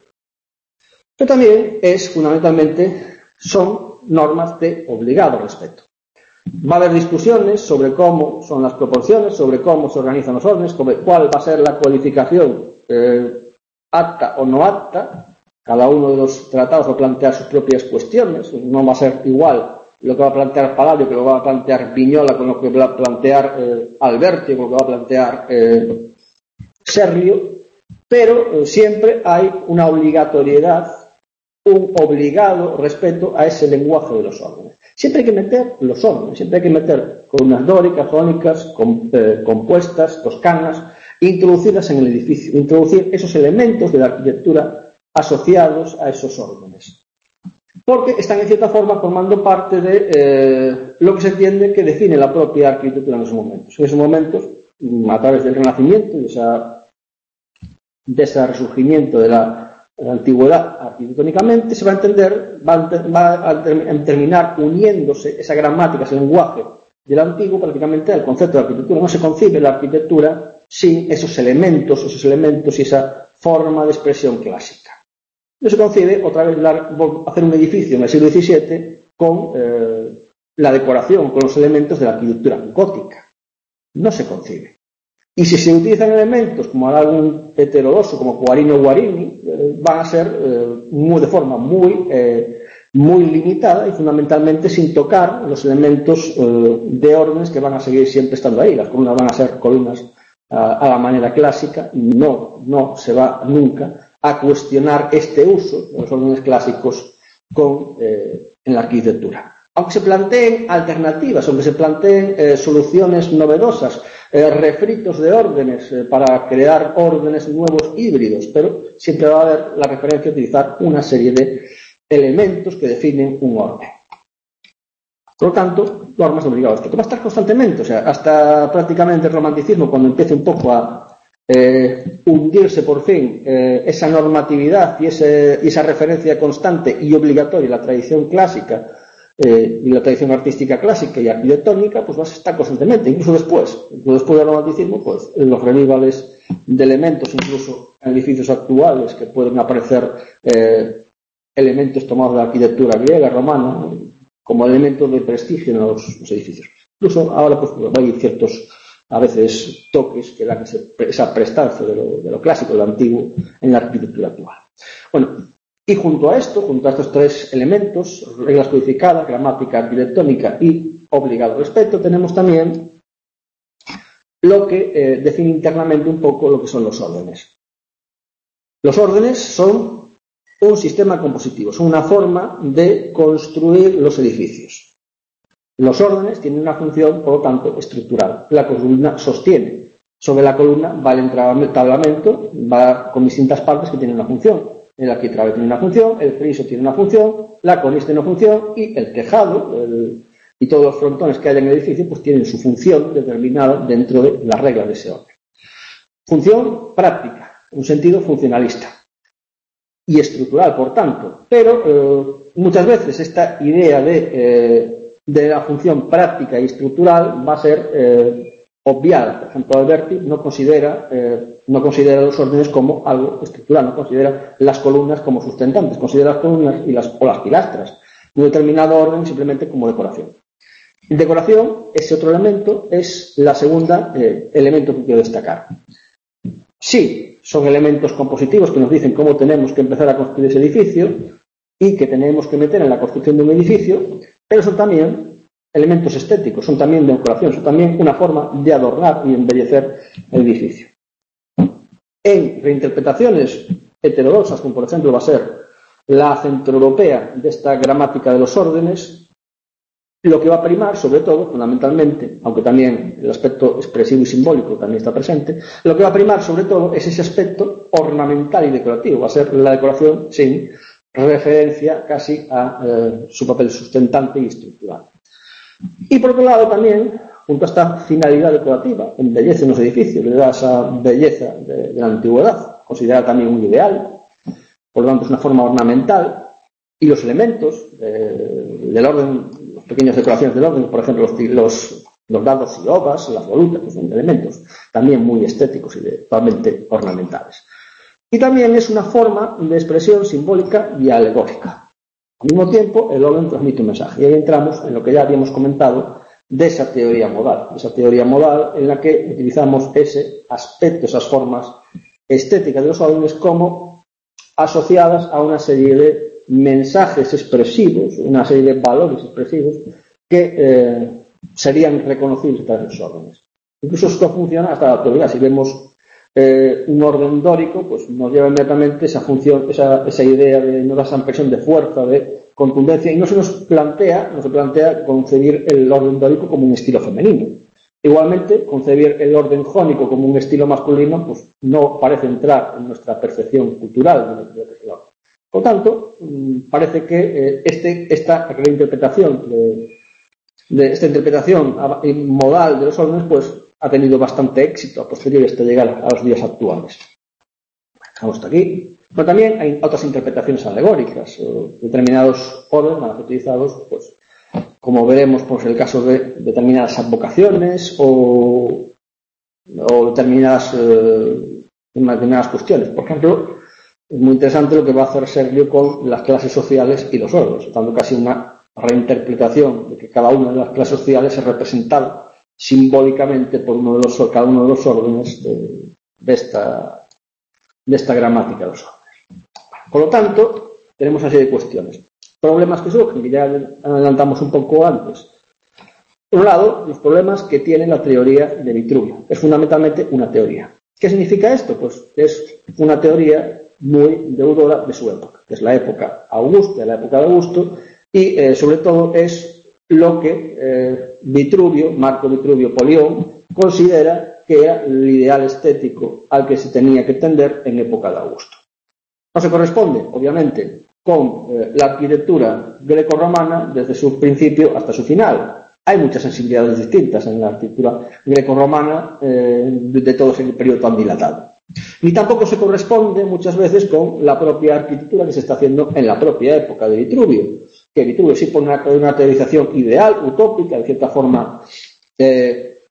pero también es, fundamentalmente, son normas de obligado respeto. Va a haber discusiones sobre cómo son las proporciones, sobre cómo se organizan los órdenes, sobre cuál va a ser la codificación eh, apta o no apta. Cada uno de los tratados va a plantear sus propias cuestiones. No va a ser igual lo que va a plantear Palladio que lo que va a plantear Vignola con lo que va a plantear eh, Alberti, con lo que va a plantear eh, Serlio, pero eh, siempre hay una obligatoriedad, un obligado respeto a ese lenguaje de los órdenes. Siempre hay que meter los órdenes, siempre hay que meter columnas dóricas, jónicas, com, eh, compuestas, toscanas, introducirlas en el edificio, introducir esos elementos de la arquitectura asociados a esos órdenes. Porque están en cierta forma formando parte de eh, lo que se entiende que define la propia arquitectura en esos momentos. En esos momentos, a través del Renacimiento y de, esa, de ese resurgimiento de la la antigüedad arquitectónicamente, se va a entender, va a, va a terminar uniéndose esa gramática, ese lenguaje del antiguo prácticamente al concepto de arquitectura. No se concibe la arquitectura sin esos elementos, esos elementos y esa forma de expresión clásica. No se concibe otra vez la, hacer un edificio en el siglo diecisiete con eh, la decoración, con los elementos de la arquitectura gótica. No se concibe. Y si se utilizan elementos como algún heterodoxo, como Guarino o Guarini, eh, van a ser eh, muy, de forma muy, eh, muy limitada y fundamentalmente sin tocar los elementos eh, de órdenes que van a seguir siempre estando ahí. Las columnas van a ser columnas a, a la manera clásica y no, no se va nunca a cuestionar este uso de los órdenes clásicos con, eh, en la arquitectura. Aunque se planteen alternativas, aunque se planteen eh, soluciones novedosas, eh, refritos de órdenes eh, para crear órdenes nuevos híbridos, pero siempre va a haber la referencia a utilizar una serie de elementos que definen un orden. Por lo tanto, normas obligadas, que va a estar constantemente, o sea, hasta prácticamente el romanticismo, cuando empiece un poco a eh, hundirse por fin eh, esa normatividad y, ese, y esa referencia constante y obligatoria a la tradición clásica, Eh, y la tradición artística clásica y arquitectónica, pues va a estar constantemente, incluso después, incluso después del romanticismo, pues los revivales de elementos, incluso en edificios actuales, que pueden aparecer eh, elementos tomados de la arquitectura griega, romana, como elementos de prestigio en los, los edificios. Incluso ahora, pues hay ciertos, a veces, toques que dan ese, esa prestancia de lo, de lo clásico, de lo antiguo, en la arquitectura actual. Bueno, y junto a esto, junto a estos tres elementos, reglas codificadas, gramática arquitectónica y obligado respeto, tenemos también lo que eh, define internamente un poco lo que son los órdenes. Los órdenes son un sistema compositivo, son una forma de construir los edificios. Los órdenes tienen una función, por lo tanto, estructural. La columna sostiene. Sobre la columna va el entablamento, va con distintas partes que tienen una función. El arquitrabe tiene una función, el friso tiene una función, la cornisa tiene una función y el tejado el, y todos los frontones que hay en el edificio pues tienen su función determinada dentro de las reglas de ese orden. Función práctica, un sentido funcionalista y estructural, por tanto, pero eh, muchas veces esta idea de, eh, de la función práctica y estructural va a ser eh, obviada. Por ejemplo, Alberti no considera eh, no considera los órdenes como algo estructural, no considera las columnas como sustentantes, considera las columnas y las, o las pilastras de un determinado orden simplemente como decoración. Decoración, ese otro elemento, es la segunda eh, elemento que quiero destacar. Sí, son elementos compositivos que nos dicen cómo tenemos que empezar a construir ese edificio y que tenemos que meter en la construcción de un edificio, pero son también elementos estéticos, son también de decoración, son también una forma de adornar y embellecer el edificio. En reinterpretaciones heterodoxas, como por ejemplo va a ser la centroeuropea de esta gramática de los órdenes, lo que va a primar, sobre todo, fundamentalmente, aunque también el aspecto expresivo y simbólico también está presente, lo que va a primar, sobre todo, es ese aspecto ornamental y decorativo. Va a ser la decoración sin referencia casi a eh, su papel sustentante y estructural. Y por otro lado también, junto a esta finalidad decorativa, embellece los edificios, le da esa belleza de, de la antigüedad, considerada también un ideal, por lo tanto es una forma ornamental, y los elementos eh, del orden, las pequeñas decoraciones del orden, por ejemplo los, los, los dados y ovas, las volutas, pues son elementos también muy estéticos y de, totalmente ornamentales. Y también es una forma de expresión simbólica y alegórica. Al mismo tiempo, el orden transmite un mensaje. Y ahí entramos en lo que ya habíamos comentado de esa teoría modal, esa teoría modal en la que utilizamos ese aspecto, esas formas estéticas de los órdenes como asociadas a una serie de mensajes expresivos, una serie de valores expresivos que eh, serían reconocibles para los órdenes. Incluso esto funciona hasta la actualidad. Si vemos eh, un orden dórico, pues nos lleva inmediatamente esa función, esa, esa idea de no da esa impresión de fuerza, de contundencia, y no se nos plantea, no se plantea concebir el orden dórico como un estilo femenino. Igualmente, concebir el orden jónico como un estilo masculino, pues no parece entrar en nuestra percepción cultural de, de, de Por tanto, parece que eh, este, esta reinterpretación de, de esta interpretación modal de los órdenes, pues ha tenido bastante éxito a posteriori hasta llegar a los días actuales. Vamos hasta aquí. Pero también hay otras interpretaciones alegóricas, o determinados órdenes van a ser utilizados, pues, como veremos, pues el caso de determinadas advocaciones o, o determinadas, eh, determinadas cuestiones. Por ejemplo, es muy interesante lo que va a hacer Serlio con las clases sociales y los órdenes, dando casi una reinterpretación de que cada una de las clases sociales es representada simbólicamente por uno de los, cada uno de los órdenes de, de, esta, de esta gramática de los órdenes. Por lo tanto, tenemos una serie de cuestiones. Problemas que surgen, que ya adelantamos un poco antes. Por un lado, los problemas que tiene la teoría de Vitruvio. Es fundamentalmente una teoría. ¿Qué significa esto? Pues es una teoría muy deudora de su época, que es la época Augusta, la época de Augusto, y eh, sobre todo es lo que eh, Vitruvio, Marco Vitruvio Polión, considera que era el ideal estético al que se tenía que tender en época de Augusto. No se corresponde, obviamente, con eh, la arquitectura grecorromana desde su principio hasta su final. Hay muchas sensibilidades distintas en la arquitectura grecorromana eh, de, de todo ese periodo tan dilatado. Ni tampoco se corresponde muchas veces con la propia arquitectura que se está haciendo en la propia época de Vitruvio, que Vitruvio sí pone una, una teorización ideal, utópica, de cierta forma eh,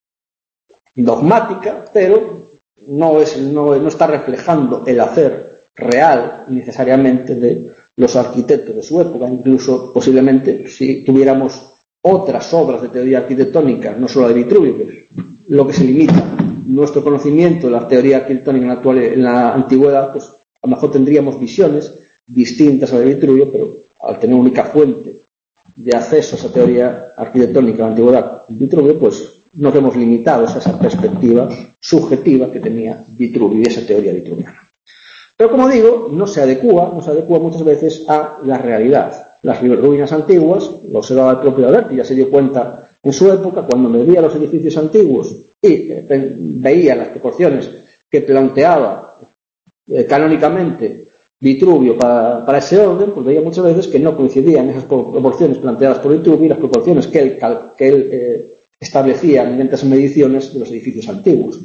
dogmática, pero no, es, no, no está reflejando el hacer real necesariamente de los arquitectos de su época. Incluso posiblemente si tuviéramos otras obras de teoría arquitectónica, no solo de Vitruvio, que es lo que se limita nuestro conocimiento de la teoría arquitectónica en la, actual, en la antigüedad, pues a lo mejor tendríamos visiones distintas a la de Vitruvio, pero al tener única fuente de acceso a esa teoría arquitectónica en la antigüedad, Vitruvio, pues nos hemos limitado a esa perspectiva subjetiva que tenía Vitruvio y esa teoría vitruviana. Pero como digo, no se adecua, no se adecua muchas veces a la realidad. Las ruinas antiguas, lo observaba el propio Alberti, ya se dio cuenta en su época cuando medía los edificios antiguos y eh, veía las proporciones que planteaba eh, canónicamente Vitruvio para, para ese orden, pues veía muchas veces que no coincidían esas proporciones planteadas por Vitruvio y las proporciones que él, que él eh, establecía mediante esas mediciones de los edificios antiguos.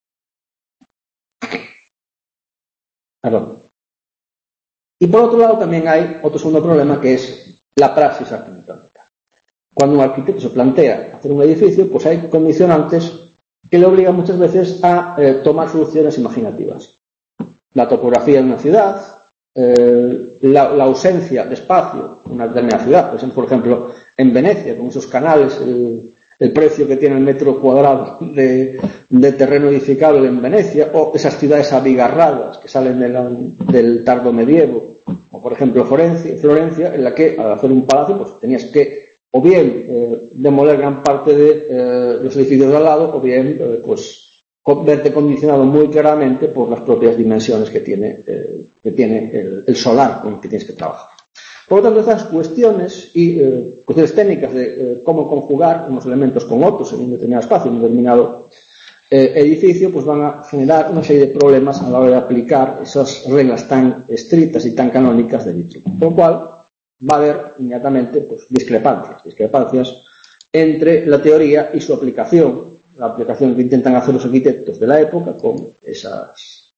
Perdón. Y por otro lado también hay otro segundo problema, que es la praxis arquitectónica. Cuando un arquitecto se plantea hacer un edificio, pues hay condicionantes que le obligan muchas veces a eh, tomar soluciones imaginativas. La topografía de una ciudad, eh, la, la ausencia de espacio en una determinada ciudad, por ejemplo, en Venecia, con esos canales, el, el precio que tiene el metro cuadrado de, de terreno edificable en Venecia, o esas ciudades abigarradas que salen de la, del tardo medievo, o por ejemplo Florencia, Florencia, en la que al hacer un palacio pues tenías que o bien eh, demoler gran parte de eh, los edificios de al lado, o bien eh, pues verte condicionado muy claramente por las propias dimensiones que tiene, eh, que tiene el, el solar con el que tienes que trabajar. Por lo tanto, estas cuestiones y eh, cuestiones técnicas de eh, cómo conjugar unos elementos con otros en un determinado espacio, en un determinado eh, edificio, pues van a generar una serie de problemas a la hora de aplicar esas reglas tan estrictas y tan canónicas de Vitruvio. Por lo cual, va a haber inmediatamente pues, discrepancias, discrepancias entre la teoría y su aplicación, la aplicación que intentan hacer los arquitectos de la época con esas,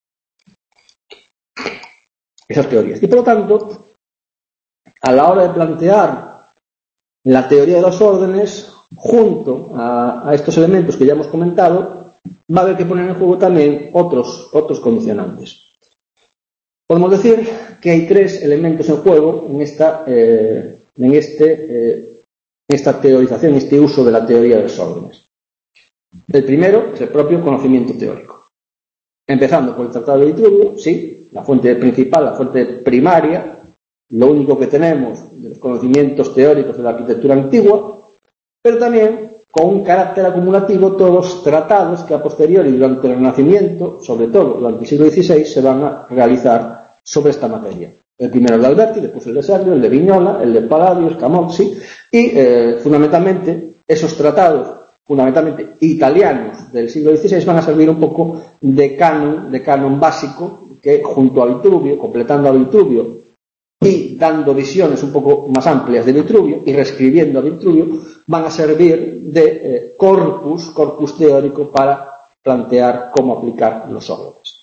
esas teorías. Y por lo tanto, a la hora de plantear la teoría de los órdenes, junto a, a estos elementos que ya hemos comentado, va a haber que poner en juego también otros, otros condicionantes. Podemos decir que hay tres elementos en juego en, esta, eh, en este eh, esta teorización, este uso de la teoría de los órdenes. El primero es el propio conocimiento teórico. Empezando por el Tratado de Vitruvio, sí, la fuente principal, la fuente primaria, lo único que tenemos de los conocimientos teóricos de la arquitectura antigua, pero también con un carácter acumulativo todos los tratados que a posteriori durante el Renacimiento, sobre todo durante el siglo dieciséis, se van a realizar sobre esta materia. El primero el de Alberti, después el de Servio, el de Vignola, el de Palladio, Scamozzi y eh, fundamentalmente esos tratados, fundamentalmente italianos del siglo dieciséis, van a servir un poco de canon, de canon básico que junto a Vitruvio, completando a Vitruvio y dando visiones un poco más amplias de Vitruvio y reescribiendo a Vitruvio, van a servir de eh, corpus, corpus teórico para plantear cómo aplicar los órdenes.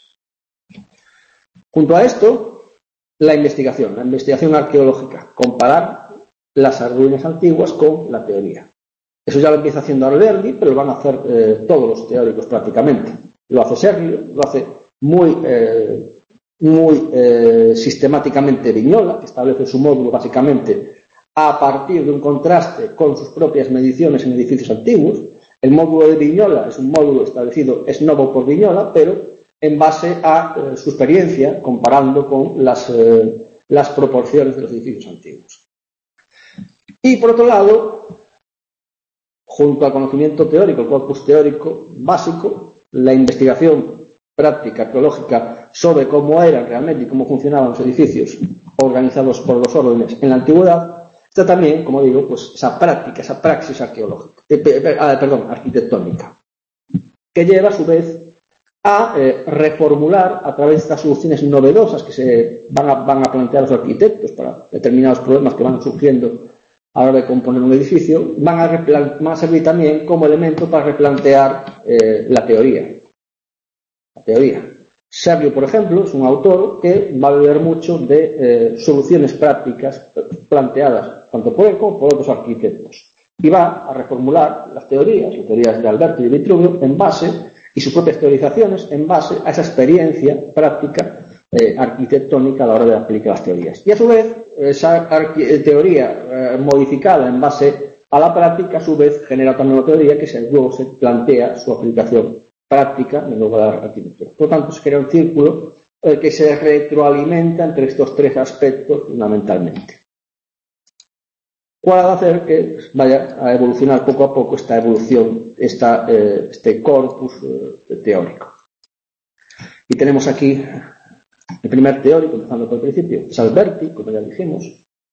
Junto a esto, la investigación, la investigación arqueológica, comparar las ruinas antiguas con la teoría. Eso ya lo empieza haciendo Alberti, pero lo van a hacer eh, todos los teóricos prácticamente. Lo hace Serlio, lo hace muy... Eh, muy eh, sistemáticamente Vignola, que establece su módulo básicamente a partir de un contraste con sus propias mediciones en edificios antiguos. El módulo de Vignola es un módulo establecido ex novo por Vignola, pero en base a eh, su experiencia comparando con las, eh, las proporciones de los edificios antiguos. Y por otro lado, junto al conocimiento teórico, el corpus teórico básico, la investigación práctica arqueológica sobre cómo eran realmente y cómo funcionaban los edificios organizados por los órdenes en la antigüedad, está también, como digo, pues esa práctica, esa praxis arqueológica, eh, perdón, arquitectónica, que lleva a su vez a eh, reformular a través de estas soluciones novedosas que se van a, van a plantear los arquitectos para determinados problemas que van surgiendo a la hora de componer un edificio, van a, van a servir también como elemento para replantear eh, la teoría. La teoría. Servio, por ejemplo, es un autor que va a beber mucho de eh, soluciones prácticas planteadas tanto por él como por otros arquitectos. Y va a reformular las teorías, las teorías de Alberti y de Vitruvio, en base, y sus propias teorizaciones, en base a esa experiencia práctica eh, arquitectónica a la hora de aplicar las teorías. Y a su vez, esa teoría eh, modificada en base a la práctica, a su vez, genera también una teoría que se, luego se plantea su aplicación práctica en lugar de la arquitectura. Por lo tanto, se crea un círculo eh, que se retroalimenta entre estos tres aspectos fundamentalmente. ¿Cuál va a hacer que vaya a evolucionar poco a poco esta evolución, esta, eh, este corpus eh, teórico? Y tenemos aquí el primer teórico, empezando por el principio, es Alberti, como ya dijimos.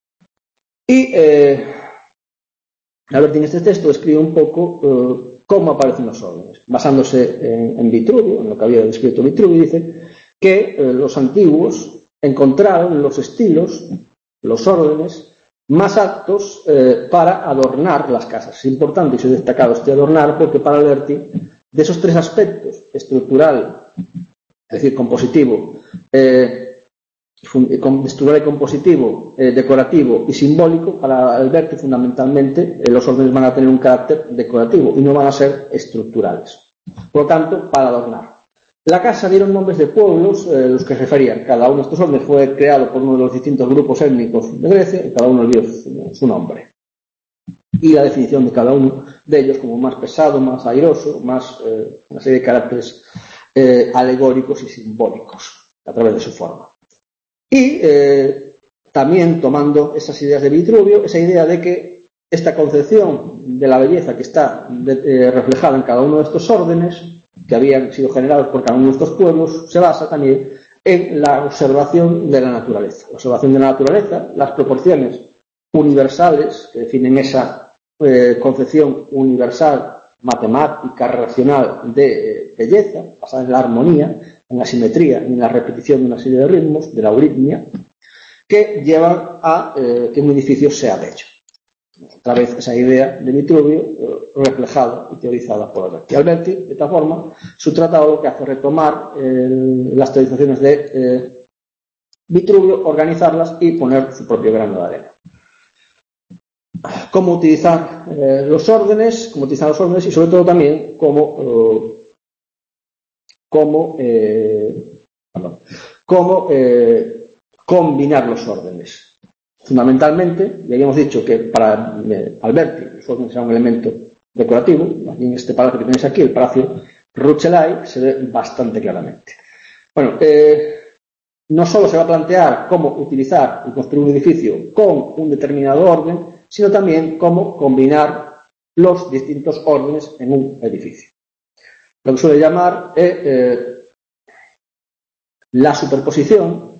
Y eh, Alberti en este texto describe un poco eh, cómo aparecen los órdenes. Basándose en, en Vitruvio, en lo que había descrito Vitruvio, dice que eh, los antiguos encontraron los estilos, los órdenes, más aptos eh, para adornar las casas. Es importante y se ha destacado este adornar porque para Alberti, de esos tres aspectos, estructural, es decir, compositivo, eh, estructural y compositivo, eh, decorativo y simbólico, para Alberti fundamentalmente eh, los órdenes van a tener un carácter decorativo y no van a ser estructurales. Por lo tanto, para adornar. La casa dieron nombres de pueblos, eh, los que se referían. Cada uno de estos órdenes fue creado por uno de los distintos grupos étnicos de Grecia y cada uno dio su, su nombre. Y la definición de cada uno de ellos como más pesado, más airoso, más eh, una serie de caracteres eh, alegóricos y simbólicos a través de su forma. Y eh, también tomando esas ideas de Vitruvio, esa idea de que esta concepción de la belleza que está de, eh, reflejada en cada uno de estos órdenes, que habían sido generados por cada uno de estos pueblos, se basa también en la observación de la naturaleza. La observación de la naturaleza, las proporciones universales que definen esa eh, concepción universal, matemática, racional de eh, belleza, basada en la armonía, en la simetría y en la repetición de una serie de ritmos, de la euritmia, que llevan a eh, que un edificio sea bello. Otra vez esa idea de Vitruvio eh, reflejada y teorizada por Alberti. Alberti, de esta forma, su tratado lo que hace retomar eh, las teorizaciones de eh, Vitruvio, organizarlas y poner su propio grano de arena. Cómo utilizar eh, los órdenes, cómo utilizar los órdenes y sobre todo también cómo, eh, cómo, eh, perdón, cómo eh, combinar los órdenes. fundamentalmente, ya habíamos dicho que para eh, Alberti los órdenes eran un elemento decorativo, en este palacio que tenéis aquí, el Palacio Rucellai, se ve bastante claramente. Bueno, eh, no solo se va a plantear cómo utilizar y construir un edificio con un determinado orden, sino también cómo combinar los distintos órdenes en un edificio. Lo que suele llamar eh, eh, la superposición,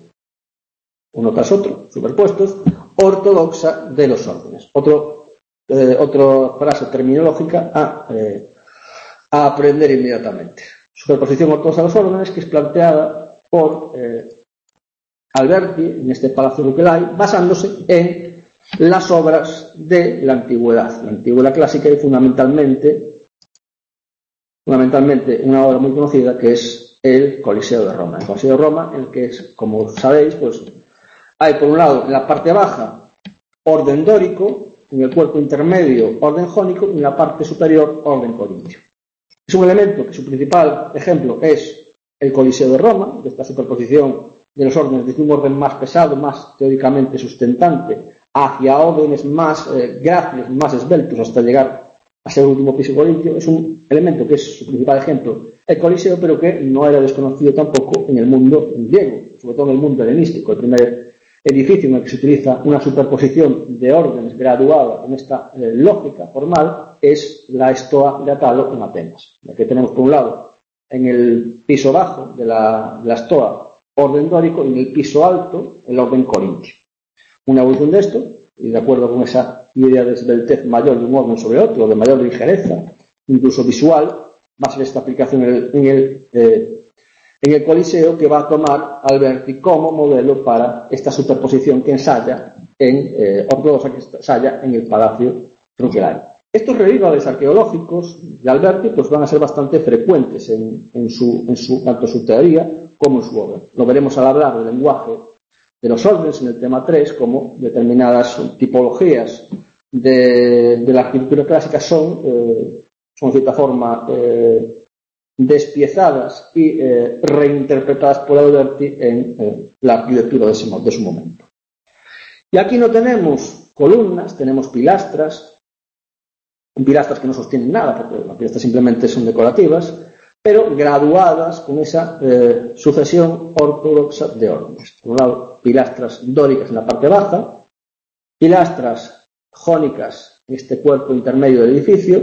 uno tras otro, superpuestos, ortodoxa de los órdenes. Otro, eh, otra frase terminológica a, eh, a aprender inmediatamente. Superposición ortodoxa de los órdenes, que es planteada por eh, Alberti en este Palacio Rucellai, basándose en las obras de la antigüedad, la antigüedad clásica, y fundamentalmente, fundamentalmente una obra muy conocida que es el Coliseo de Roma. El Coliseo de Roma, en el que es, como sabéis, pues hay por un lado en la parte baja orden dórico, en el cuerpo intermedio orden jónico y en la parte superior orden corintio. Es un elemento que su principal ejemplo es el Coliseo de Roma, de esta superposición de los órdenes desde un orden más pesado, más teóricamente sustentante, hacia órdenes más eh, gráciles, más esbeltos, hasta llegar a ser el último piso corintio. Es un elemento que es su principal ejemplo, el Coliseo, pero que no era desconocido tampoco en el mundo griego, sobre todo en el mundo helenístico. El primer edificio en el que se utiliza una superposición de órdenes graduada en esta eh, lógica formal es la Stoa de Atalo en Atenas. La que tenemos por un lado en el piso bajo de la, de la Stoa orden dórico y en el piso alto el orden corintio. Una evolución de esto, y de acuerdo con esa idea de esbeltez mayor de un orden sobre otro, de mayor ligereza, incluso visual, va a ser esta aplicación en el, en el, eh, en el Coliseo, que va a tomar Alberti como modelo para esta superposición que ensaya en eh, ortodoxa que ensaya en el Palacio Rucellai. Estos revivales arqueológicos de Alberti pues van a ser bastante frecuentes en, en, su, en su, tanto en su teoría como en su obra. Lo veremos al hablar del lenguaje de los órdenes en el tema tres, como determinadas tipologías de, de la arquitectura clásica son, eh, son de cierta forma eh, despiezadas y eh, reinterpretadas por Alberti en eh, la arquitectura de, ese, de su momento. Y aquí no tenemos columnas, tenemos pilastras, pilastras que no sostienen nada, porque las pilastras simplemente son decorativas, pero graduadas con esa eh, sucesión ortodoxa de órdenes. Por un lado, pilastras dóricas en la parte baja, pilastras jónicas en este cuerpo intermedio del edificio,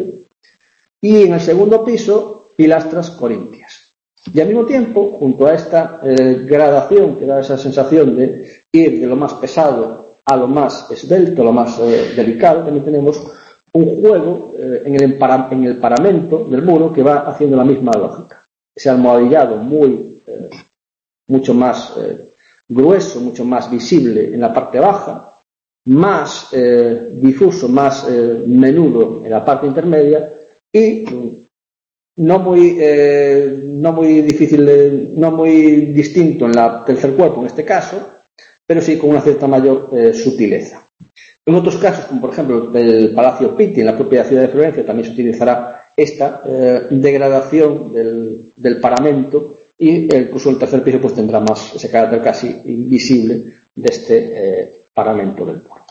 y en el segundo piso, pilastras corintias. Y al mismo tiempo, junto a esta eh, gradación que da esa sensación de ir de lo más pesado a lo más esbelto, a lo más eh, delicado, también tenemos un juego eh, en, el empara, en el paramento del muro que va haciendo la misma lógica. Ese almohadillado muy, eh, mucho más eh, grueso, mucho más visible en la parte baja, más eh, difuso, más eh, menudo en la parte intermedia y no muy, eh, no muy difícil, de, no muy distinto en la tercer cuerpo en este caso, pero sí con una cierta mayor eh, sutileza. En otros casos, como por ejemplo el Palacio Pitti en la propia ciudad de Florencia, también se utilizará esta eh, degradación del, del paramento y incluso el tercer piso pues tendrá más ese carácter casi invisible de este eh, paramento del muro.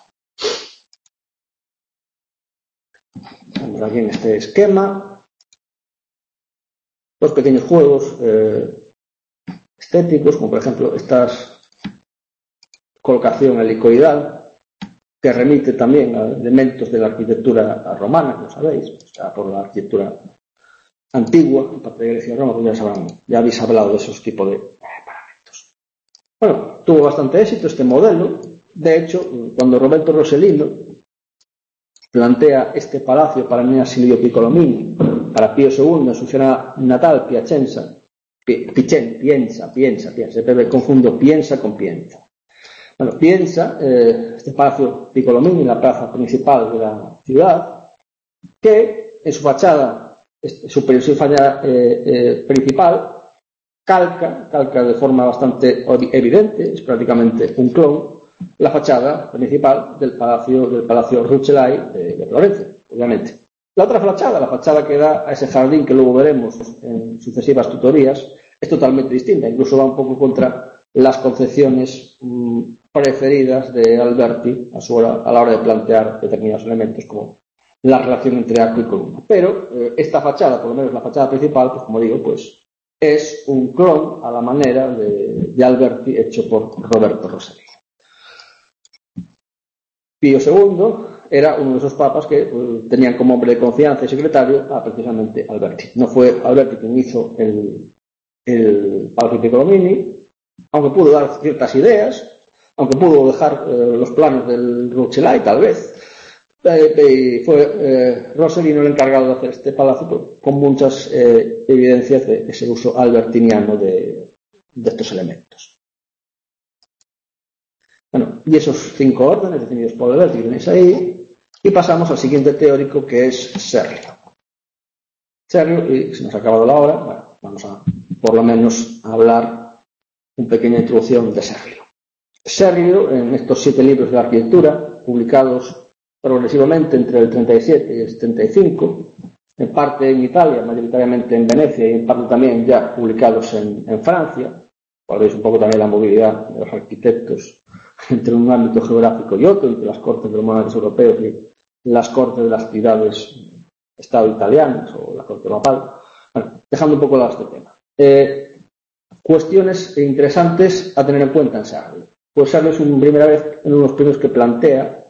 Vamos aquí en este esquema. Dos pequeños juegos eh, estéticos, como por ejemplo esta colocación helicoidal, que remite también a elementos de la arquitectura romana, como sabéis, o sea, por la arquitectura antigua, en parte de Grecia y Roma, pues ya, sabrán, ya habéis hablado de esos tipos de parámetros. Bueno, tuvo bastante éxito este modelo. De hecho, cuando Roberto Rossellino plantea este palacio para Nina Silvio Piccolomini, para Pío segundo en su ciudad natal, Piacenza, Pichen, Pienza, Pienza, Pienza, siempre confundo Pienza con Pienza. Bueno, piensa eh, este palacio Piccolomini en la plaza principal de la ciudad, que en su fachada, su, su fachada eh, eh, principal, calca, calca de forma bastante evidente, es prácticamente un clon, la fachada principal del palacio, del palacio Rucellai de, de Florencia, obviamente. La otra fachada, la fachada que da a ese jardín que luego veremos en sucesivas tutorías, es totalmente distinta, incluso va un poco contra las concepciones mmm, preferidas de Alberti a, su hora, a la hora de plantear determinados elementos como la relación entre arco y columna. Pero eh, esta fachada, por lo menos la fachada principal, pues como digo, pues es un clon a la manera de, de Alberti hecho por Roberto Rossellini. Pío segundo era uno de esos papas que pues, tenían como hombre de confianza y secretario a precisamente Alberti. No fue Alberti quien hizo el, el Palazzo Piccolomini, aunque pudo dar ciertas ideas, aunque pudo dejar eh, los planos del Rucellai, tal vez. Eh, y fue eh, Rossellini el encargado de hacer este palacio con muchas eh, evidencias de ese uso albertiniano de, de estos elementos. Bueno, y esos cinco órdenes definidos por Alberti tenéis ahí, y pasamos al siguiente teórico, que es Serlio. Serlio, y se nos ha acabado la hora, bueno, vamos a por lo menos a hablar una pequeña introducción de Serlio. Serlio, en estos siete libros de arquitectura, publicados progresivamente entre el treinta y siete y el setenta y cinco, en parte en Italia, mayoritariamente en Venecia, y en parte también ya publicados en, en Francia. Podéis un poco también la movilidad de los arquitectos entre un ámbito geográfico y otro, entre las cortes de los monarcas europeos y las cortes de las ciudades estado italianas o la corte papal. Bueno, dejando un poco de este tema. Eh, cuestiones interesantes a tener en cuenta en Serlio. Pues Serlio es una primera vez uno de los primeros que plantea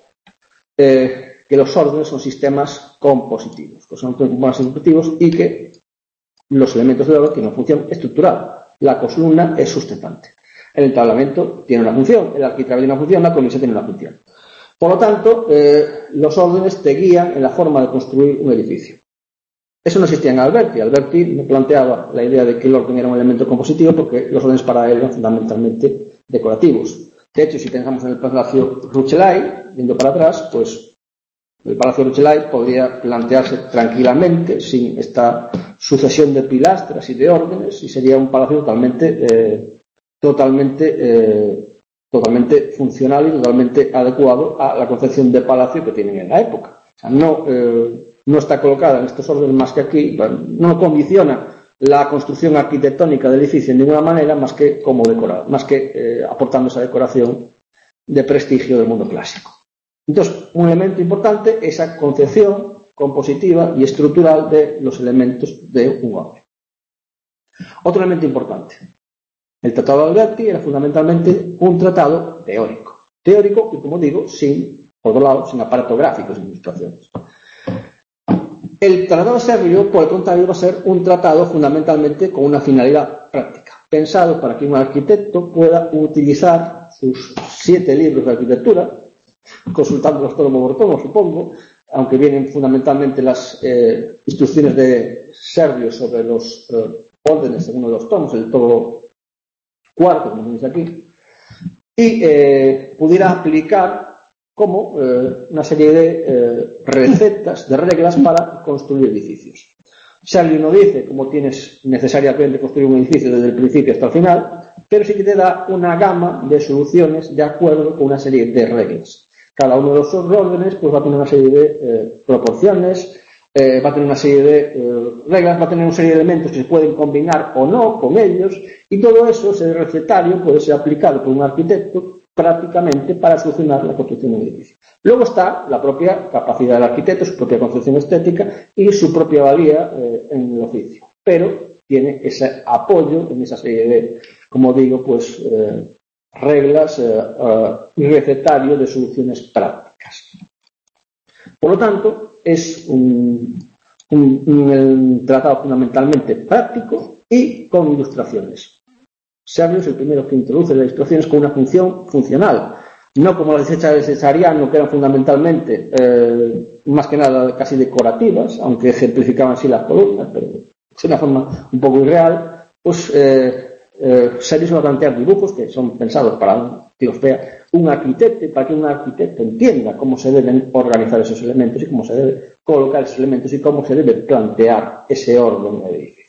eh, que los órdenes son sistemas compositivos, que son sistemas compositivos y que los elementos de orden tienen una función estructural. La columna es sustentante. El entablamento tiene una función, el arquitrabe tiene una función, la cornisa tiene una función. Por lo tanto, eh, los órdenes te guían en la forma de construir un edificio. Eso no existía en Alberti. Alberti me planteaba la idea de que el orden era un elemento compositivo porque los órdenes para él eran fundamentalmente decorativos. De hecho, si pensamos en el Palacio Rucellai, viendo para atrás, pues el Palacio Rucellai podría plantearse tranquilamente sin esta sucesión de pilastras y de órdenes, y sería un palacio totalmente, eh, totalmente, eh, totalmente funcional y totalmente adecuado a la concepción de palacio que tienen en la época. O sea, no, eh, no está colocada en estos órdenes más que aquí, no condiciona la construcción arquitectónica del edificio en ninguna manera más que como decorado, más que eh, aportando esa decoración de prestigio del mundo clásico. Entonces, un elemento importante es esa concepción compositiva y estructural de los elementos de un orden. Otro elemento importante. El Tratado de Alberti era fundamentalmente un tratado teórico. Teórico y, como digo, sin, por otro lado, sin aparato gráfico, sin ilustraciones. El Tratado de Serlio, por el contrario, va a ser un tratado fundamentalmente con una finalidad práctica, pensado para que un arquitecto pueda utilizar sus siete libros de arquitectura, consultándolos todos por todos, supongo, aunque vienen fundamentalmente las eh, instrucciones de Serlio sobre los eh, órdenes según los tomos, el todo cuarto, como dice aquí, y eh, pudiera aplicar como eh, una serie de eh, recetas, de reglas para construir edificios. Serlio no dice cómo tienes necesariamente construir un edificio desde el principio hasta el final, pero sí que te da una gama de soluciones de acuerdo con una serie de reglas. Cada uno de los órdenes pues, va a tener una serie de eh, proporciones, eh, va a tener una serie de eh, reglas, va a tener una serie de elementos que se pueden combinar o no con ellos, y todo eso, ese recetario, puede ser aplicado por un arquitecto prácticamente para solucionar la construcción de un edificio. Luego está la propia capacidad del arquitecto, su propia concepción estética y su propia valía eh, en el oficio. Pero tiene ese apoyo en esa serie de, como digo, pues eh, reglas eh, uh, y recetario de soluciones prácticas. Por lo tanto, es un, un, un tratado fundamentalmente práctico y con ilustraciones. Serlio es el primero que introduce las ilustraciones con una función funcional, no como las hechas de Cesariano, que eran fundamentalmente eh, más que nada casi decorativas, aunque ejemplificaban así las columnas, pero de una forma un poco irreal. Pues eh, eh, Serlio se va a plantear dibujos que son pensados para que los vea un arquitecto, para que un arquitecto entienda cómo se deben organizar esos elementos y cómo se debe colocar esos elementos y cómo se debe plantear ese orden del edificio.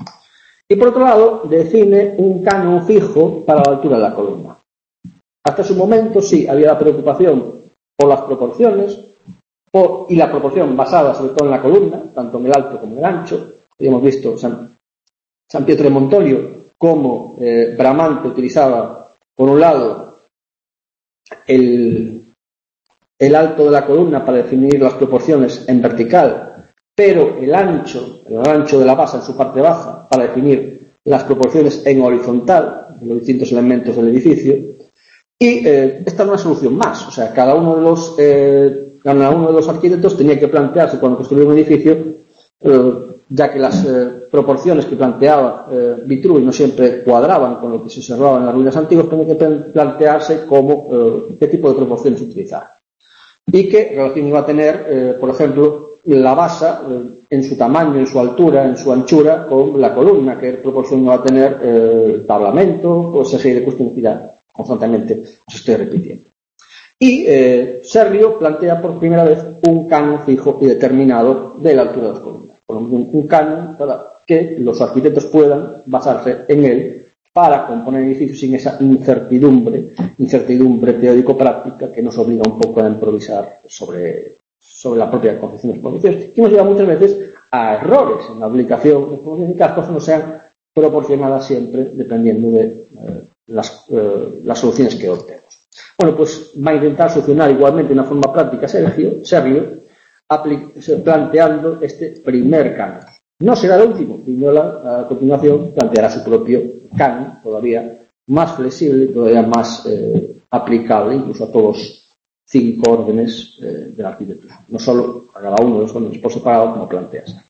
Y por otro lado, define un canon fijo para la altura de la columna. Hasta su momento sí había la preocupación por las proporciones por, y la proporción basada sobre todo en la columna, tanto en el alto como en el ancho. Habíamos visto San, San Pietro de Montolio como eh, Bramante utilizaba por un lado, el, el alto de la columna para definir las proporciones en vertical, pero el ancho, el ancho de la base en su parte baja para definir las proporciones en horizontal de los distintos elementos del edificio. Y eh, esta es una solución más, o sea, cada uno de los eh, cada uno de los arquitectos tenía que plantearse cuando construía un edificio, eh, ya que las eh, proporciones que planteaba eh, Vitruvi no siempre cuadraban con lo que se observaba en las ruinas antiguas, tenía que plantearse cómo, eh, qué tipo de proporciones utilizar y qué relación iba a tener, eh, por ejemplo, la base eh, en su tamaño, en su altura, en su anchura con la columna, qué proporción iba a tener eh, el tablamento, pues esa serie de cuestiones que ya constantemente os estoy repitiendo. Y eh, Serlio plantea por primera vez un canon fijo y determinado de la altura de las columnas. Un, un canon para que los arquitectos puedan basarse en él para componer edificios sin esa incertidumbre, incertidumbre teórico-práctica que nos obliga un poco a improvisar sobre, sobre la propia concepción de las proporciones y nos lleva muchas veces a errores en la aplicación de proporciones y que las cosas no sean proporcionadas siempre dependiendo de eh, las, eh, las soluciones que optemos. Bueno, pues va a intentar solucionar igualmente de una forma práctica Sergio, Sergio planteando este primer canon. No será el último. Vignola, a continuación, planteará su propio canon, todavía más flexible, todavía más eh, aplicable, incluso a todos cinco órdenes eh, de la arquitectura. No solo a cada uno de los órdenes por separado, como plantea Sergio.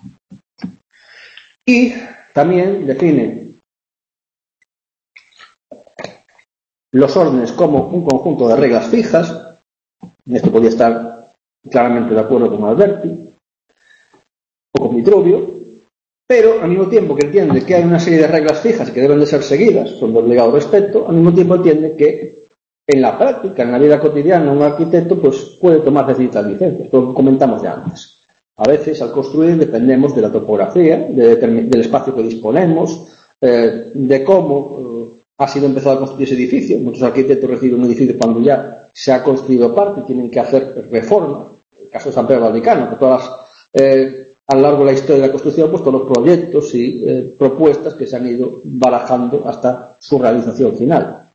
Y también define los órdenes como un conjunto de reglas fijas. En esto podría estar claramente de acuerdo con Alberti o con Vitruvio, pero al mismo tiempo que entiende que hay una serie de reglas fijas que deben de ser seguidas, son de obligado respeto, al mismo tiempo entiende que en la práctica, en la vida cotidiana, un arquitecto pues puede tomar ciertas licencias, lo que comentamos ya antes. A veces al construir dependemos de la topografía, de del espacio que disponemos, eh, de cómo eh, ha sido empezado a construir ese edificio. Muchos arquitectos reciben un edificio cuando ya se ha construido parte y tienen que hacer reforma. El caso de San Pedro Vaticano, que todas las, eh, a lo largo de la historia de la construcción, pues todos los proyectos y eh, propuestas que se han ido barajando hasta su realización final.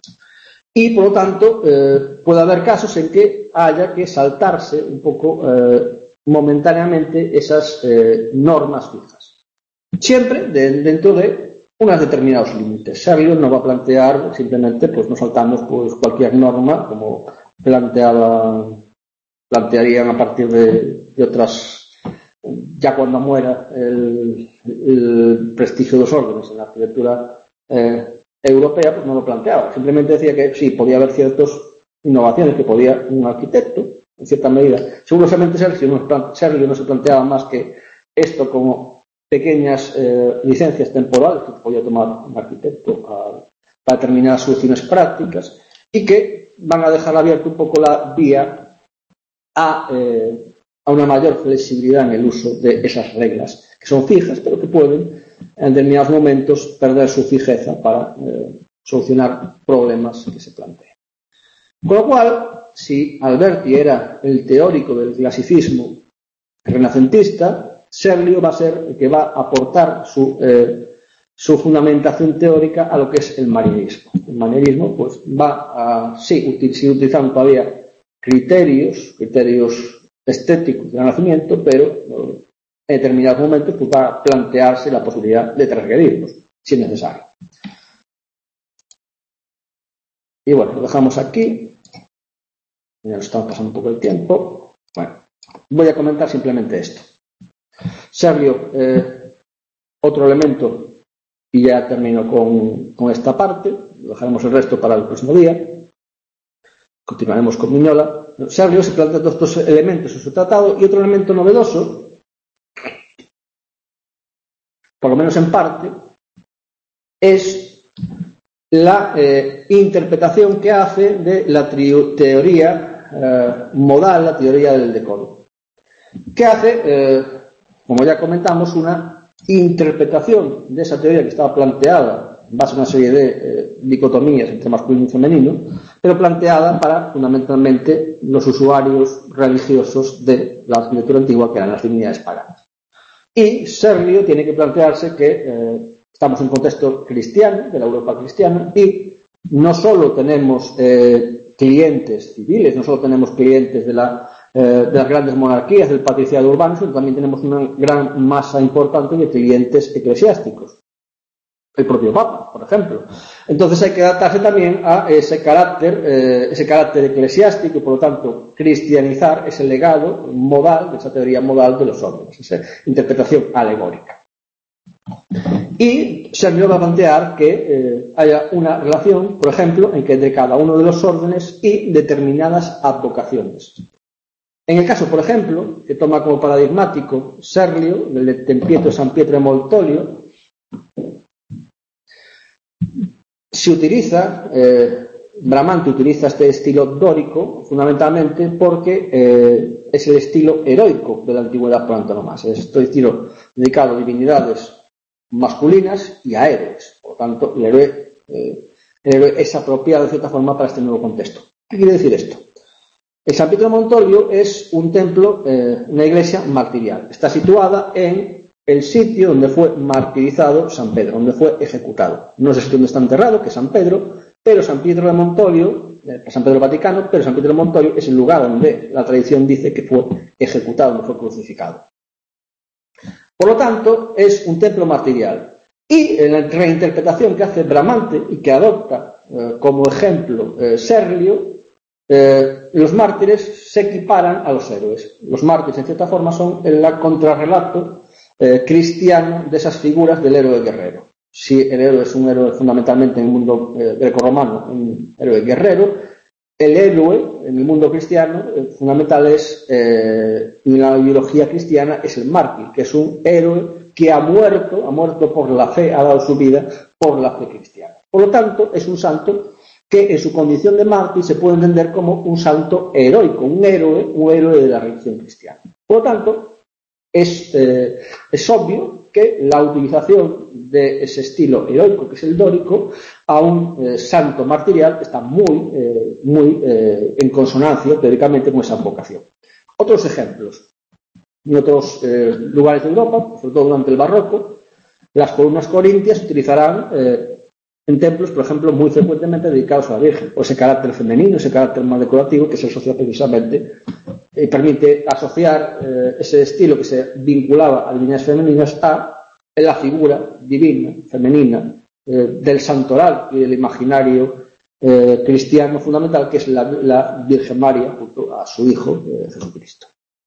Y por lo tanto, eh, puede haber casos en que haya que saltarse un poco eh, momentáneamente esas eh, normas fijas. Siempre de, dentro de unos determinados límites. Serlio no va a plantear simplemente, pues no saltamos pues cualquier norma como planteaba, plantearían a partir de, de otras, ya cuando muera el, el prestigio de los órdenes en la arquitectura eh, europea, pues no lo planteaba. Simplemente decía que sí, podía haber ciertas innovaciones que podía un arquitecto, en cierta medida. Seguramente Sergio no, Sergio no se planteaba más que esto como pequeñas eh, licencias temporales que podía tomar un arquitecto a, para determinadas soluciones prácticas y que van a dejar abierto un poco la vía a, eh, a una mayor flexibilidad en el uso de esas reglas que son fijas pero que pueden en determinados momentos perder su fijeza para eh, solucionar problemas que se plantean. Con lo cual, si Alberti era el teórico del clasicismo renacentista, Serlio va a ser el que va a aportar su, eh, su fundamentación teórica a lo que es el manierismo. El manierismo pues, va a sí, util- sigue utilizando todavía criterios, criterios estéticos del Renacimiento, pero eh, en determinados momentos pues, va a plantearse la posibilidad de transgredirlos, si es necesario. Y bueno, lo dejamos aquí. Ya nos estamos pasando un poco el tiempo. Bueno, voy a comentar simplemente esto. Serlio, eh, otro elemento, y ya termino con, con esta parte, dejaremos el resto para el próximo día, continuaremos con Vignola. Serlio se plantea todos estos elementos en su tratado, y otro elemento novedoso, por lo menos en parte, es la eh, interpretación que hace de la tri- teoría eh, modal, la teoría del decoro, que hace... Eh, como ya comentamos, una interpretación de esa teoría que estaba planteada en base a una serie de eh, dicotomías entre masculino y femenino, pero planteada para fundamentalmente los usuarios religiosos de la arquitectura antigua, que eran las divinidades paganas. Y Serlio tiene que plantearse que eh, estamos en un contexto cristiano, de la Europa cristiana, y no solo tenemos eh, clientes civiles, no solo tenemos clientes de, la, eh, de las grandes monarquías, del patriciado urbano, sino también tenemos una gran masa importante de clientes eclesiásticos. El propio Papa, por ejemplo. Entonces hay que adaptarse también a ese carácter, eh, ese carácter eclesiástico y, por lo tanto, cristianizar ese legado modal, esa teoría modal de los órdenes, esa interpretación alegórica. Y se me va a plantear que eh, haya una relación, por ejemplo, entre cada uno de los órdenes y determinadas advocaciones. En el caso, por ejemplo, que toma como paradigmático Serlio, el de Tempietro San Pietro de Moltolio, se utiliza, eh, Bramante utiliza este estilo dórico fundamentalmente porque eh, es el estilo heroico de la antigüedad por antonomasia. Es este estilo dedicado a divinidades masculinas y a héroes. Por lo tanto, el héroe, eh, el héroe es apropiado de cierta forma para este nuevo contexto. ¿Qué quiere decir esto? El San Pietro de Moltolio es un templo, eh, una iglesia martirial. Está situada en el sitio donde fue martirizado San Pedro, donde fue ejecutado. No sé si dónde está enterrado, que es San Pedro, pero San Pietro de Montolio, eh, San Pedro Vaticano, pero San Pietro de Montolio es el lugar donde la tradición dice que fue ejecutado, donde fue crucificado. Por lo tanto, es un templo martirial. Y en la reinterpretación que hace Bramante y que adopta eh, como ejemplo eh, Serlio, eh, los mártires se equiparan a los héroes. Los mártires, en cierta forma, son el contrarrelato Eh, cristiano de esas figuras del héroe guerrero. Si el héroe es un héroe fundamentalmente en el mundo eh, grecorromano, un héroe guerrero, el héroe en el mundo cristiano eh, fundamental es, eh, en la ideología cristiana, es el mártir, que es un héroe que ha muerto, ha muerto por la fe, ha dado su vida por la fe cristiana. Por lo tanto, es un santo que en su condición de mártir se puede entender como un santo heroico, un héroe, un héroe de la religión cristiana. Por lo tanto, Es, eh, es obvio que la utilización de ese estilo heroico, que es el dórico, a un eh, santo martirial está muy, eh, muy eh, en consonancia teóricamente con esa vocación. Otros ejemplos. En otros eh, lugares de Europa, sobre todo durante el barroco, las columnas corintias se utilizarán eh, en templos, por ejemplo, muy frecuentemente dedicados a la Virgen, o ese carácter femenino, ese carácter más decorativo que se asocia precisamente y permite asociar eh, ese estilo que se vinculaba a divinidades femeninas a la figura divina, femenina, eh, del santoral y del imaginario eh, cristiano fundamental, que es la, la Virgen María junto a su Hijo eh, Jesucristo.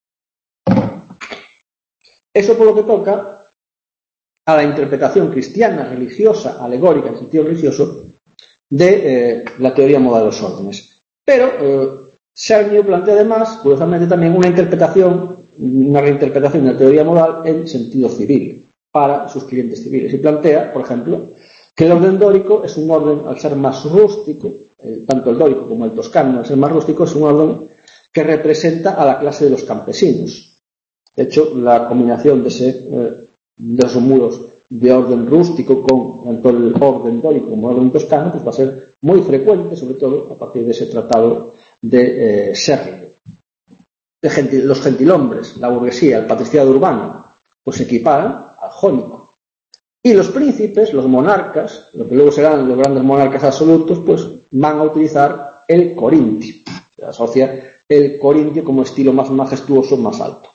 Eso por lo que toca a la interpretación cristiana, religiosa, alegórica, en sentido religioso, de eh, la teoría modal de los órdenes. Pero eh, Serlio plantea además, curiosamente, también una interpretación, una reinterpretación de la teoría modal en sentido civil, para sus clientes civiles. Y plantea, por ejemplo, que el orden dórico es un orden, al ser más rústico, eh, tanto el dórico como el toscano, al ser más rústico, es un orden que representa a la clase de los campesinos. De hecho, la combinación de, ese, eh, de esos muros de orden rústico con tanto el orden dórico como el orden toscano, pues va a ser muy frecuente, sobre todo a partir de ese tratado de eh, Serlio. De gentil, los gentilhombres, la burguesía, el patriciado urbano, pues se equiparan al jónico. Y los príncipes, los monarcas, lo que luego serán los grandes monarcas absolutos, pues van a utilizar el corintio. Se asocia el corintio como estilo más majestuoso, más alto.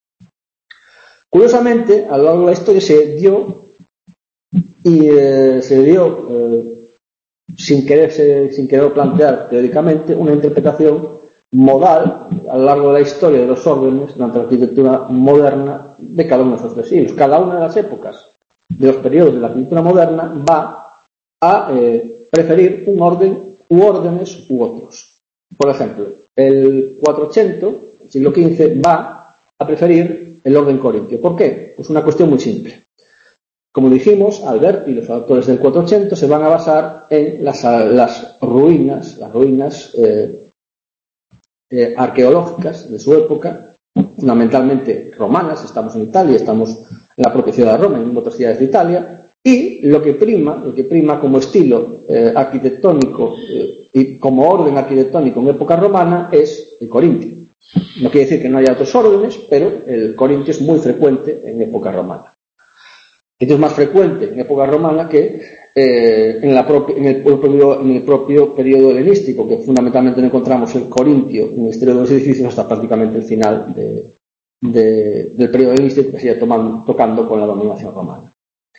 Curiosamente, a lo largo de la historia se dio, y eh, se dio eh, sin quererse, sin querer plantear teóricamente, una interpretación modal a lo largo de la historia de los órdenes durante la arquitectura moderna de cada uno de esos tres siglos. Cada una de las épocas de los periodos de la arquitectura moderna va a eh, preferir un orden u órdenes u otros. Por ejemplo, el cuatrocientos, el siglo quince, va a preferir el orden corintio. ¿Por qué? Pues una cuestión muy simple. Como dijimos, Alberti y los autores del cuatrocientos se van a basar en las, las ruinas, las ruinas eh, eh, arqueológicas de su época, fundamentalmente romanas. Estamos en Italia, estamos en la propia ciudad de Roma, en otras ciudades de Italia, y lo que prima, lo que prima como estilo eh, arquitectónico eh, y como orden arquitectónico en época romana es el corintio. No quiere decir que no haya otros órdenes, pero el corintio es muy frecuente en época romana. Esto es más frecuente en época romana que eh, en, la propi- en, el propio, en el propio periodo helenístico, que fundamentalmente no encontramos el corintio en el exterior de los edificios hasta prácticamente el final de, de, del periodo helenístico, que sigue tomando, tocando con la dominación romana.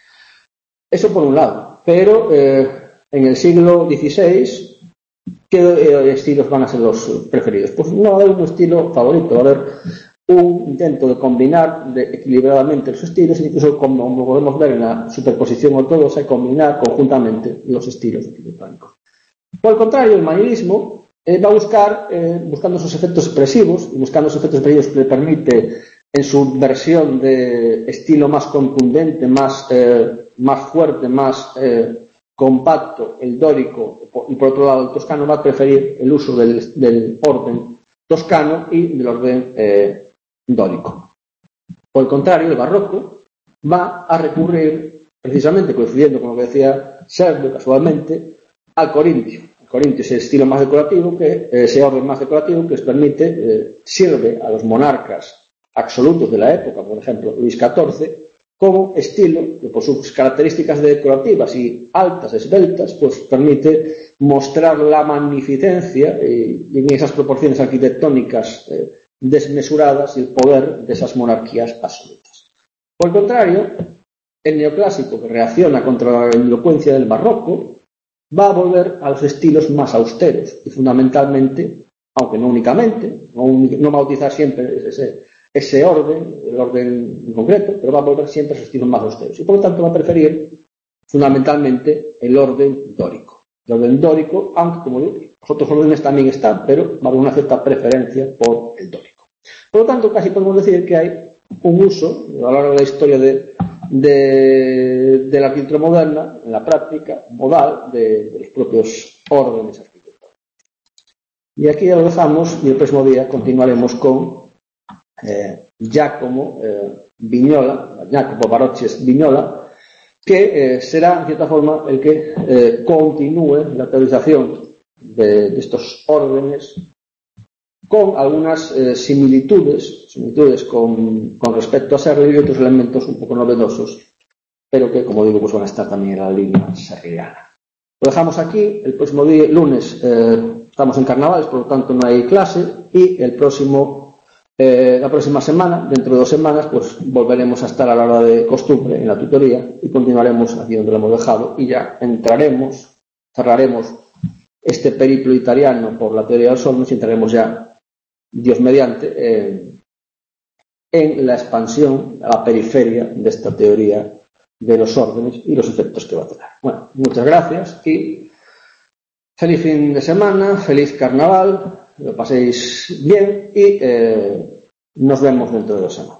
Eso por un lado. Pero eh, en el siglo dieciséis, ¿qué eh, estilos van a ser los preferidos? Pues no va a haber un estilo favorito, va a haber un intento de combinar de, equilibradamente los estilos, incluso como, como podemos ver en la superposición ortodoxa, combinar conjuntamente los estilos arquitectónicos. Por el contrario, el manierismo eh, va a buscar, eh, buscando sus efectos expresivos, y buscando esos efectos expresivos que le permite, en su versión de estilo más contundente, más, eh, más fuerte, más eh, compacto, el dórico, y por otro lado el toscano va a preferir el uso del, del orden toscano y del orden eh, dórico. Por el contrario, el barroco va a recurrir, precisamente coincidiendo con lo que decía Sergio casualmente, al corintio. El corintio es el estilo más decorativo, que ese orden más decorativo que les permite, eh, sirve a los monarcas absolutos de la época, por ejemplo Luis catorce, como estilo que por sus características decorativas y altas, esbeltas, pues permite mostrar la magnificencia y, y en esas proporciones arquitectónicas eh, desmesuradas y el poder de esas monarquías absolutas. Por el contrario, el neoclásico, que reacciona contra la elocuencia del barroco, va a volver a los estilos más austeros y fundamentalmente, aunque no únicamente, no, no va a utilizar siempre ese, ese orden, el orden en concreto, pero va a volver siempre a los estilos más austeros y por lo tanto va a preferir fundamentalmente el orden dórico. El orden dórico, aunque como digo, los otros órdenes también están, pero va a haber una cierta preferencia por el dórico. Por lo tanto, casi podemos decir que hay un uso, a lo largo de la historia de, de, de la arquitectura moderna, en la práctica, modal de, de los propios órdenes arquitectónicos. Y aquí ya lo dejamos y el próximo día continuaremos con eh, Giacomo eh, Vignola, Jacopo Barocci Vignola, que eh, será, en cierta forma, el que eh, continúe la teorización de, de estos órdenes con algunas eh, similitudes, similitudes con, con respecto a Serli y otros elementos un poco novedosos, pero que, como digo, pues van a estar también en la línea serliana. Lo dejamos aquí. El próximo día, lunes, eh, estamos en carnavales, por lo tanto no hay clase, y el próximo, eh, la próxima semana, dentro de dos semanas, pues volveremos a estar a la hora de costumbre en la tutoría y continuaremos aquí donde lo hemos dejado y ya entraremos, cerraremos este periplo italiano por la teoría de los órdenes y entraremos ya, Dios mediante, eh, en la expansión a la periferia de esta teoría de los órdenes y los efectos que va a tener. Bueno, muchas gracias y feliz fin de semana, feliz carnaval, lo paséis bien y eh, nos vemos dentro de dos semanas.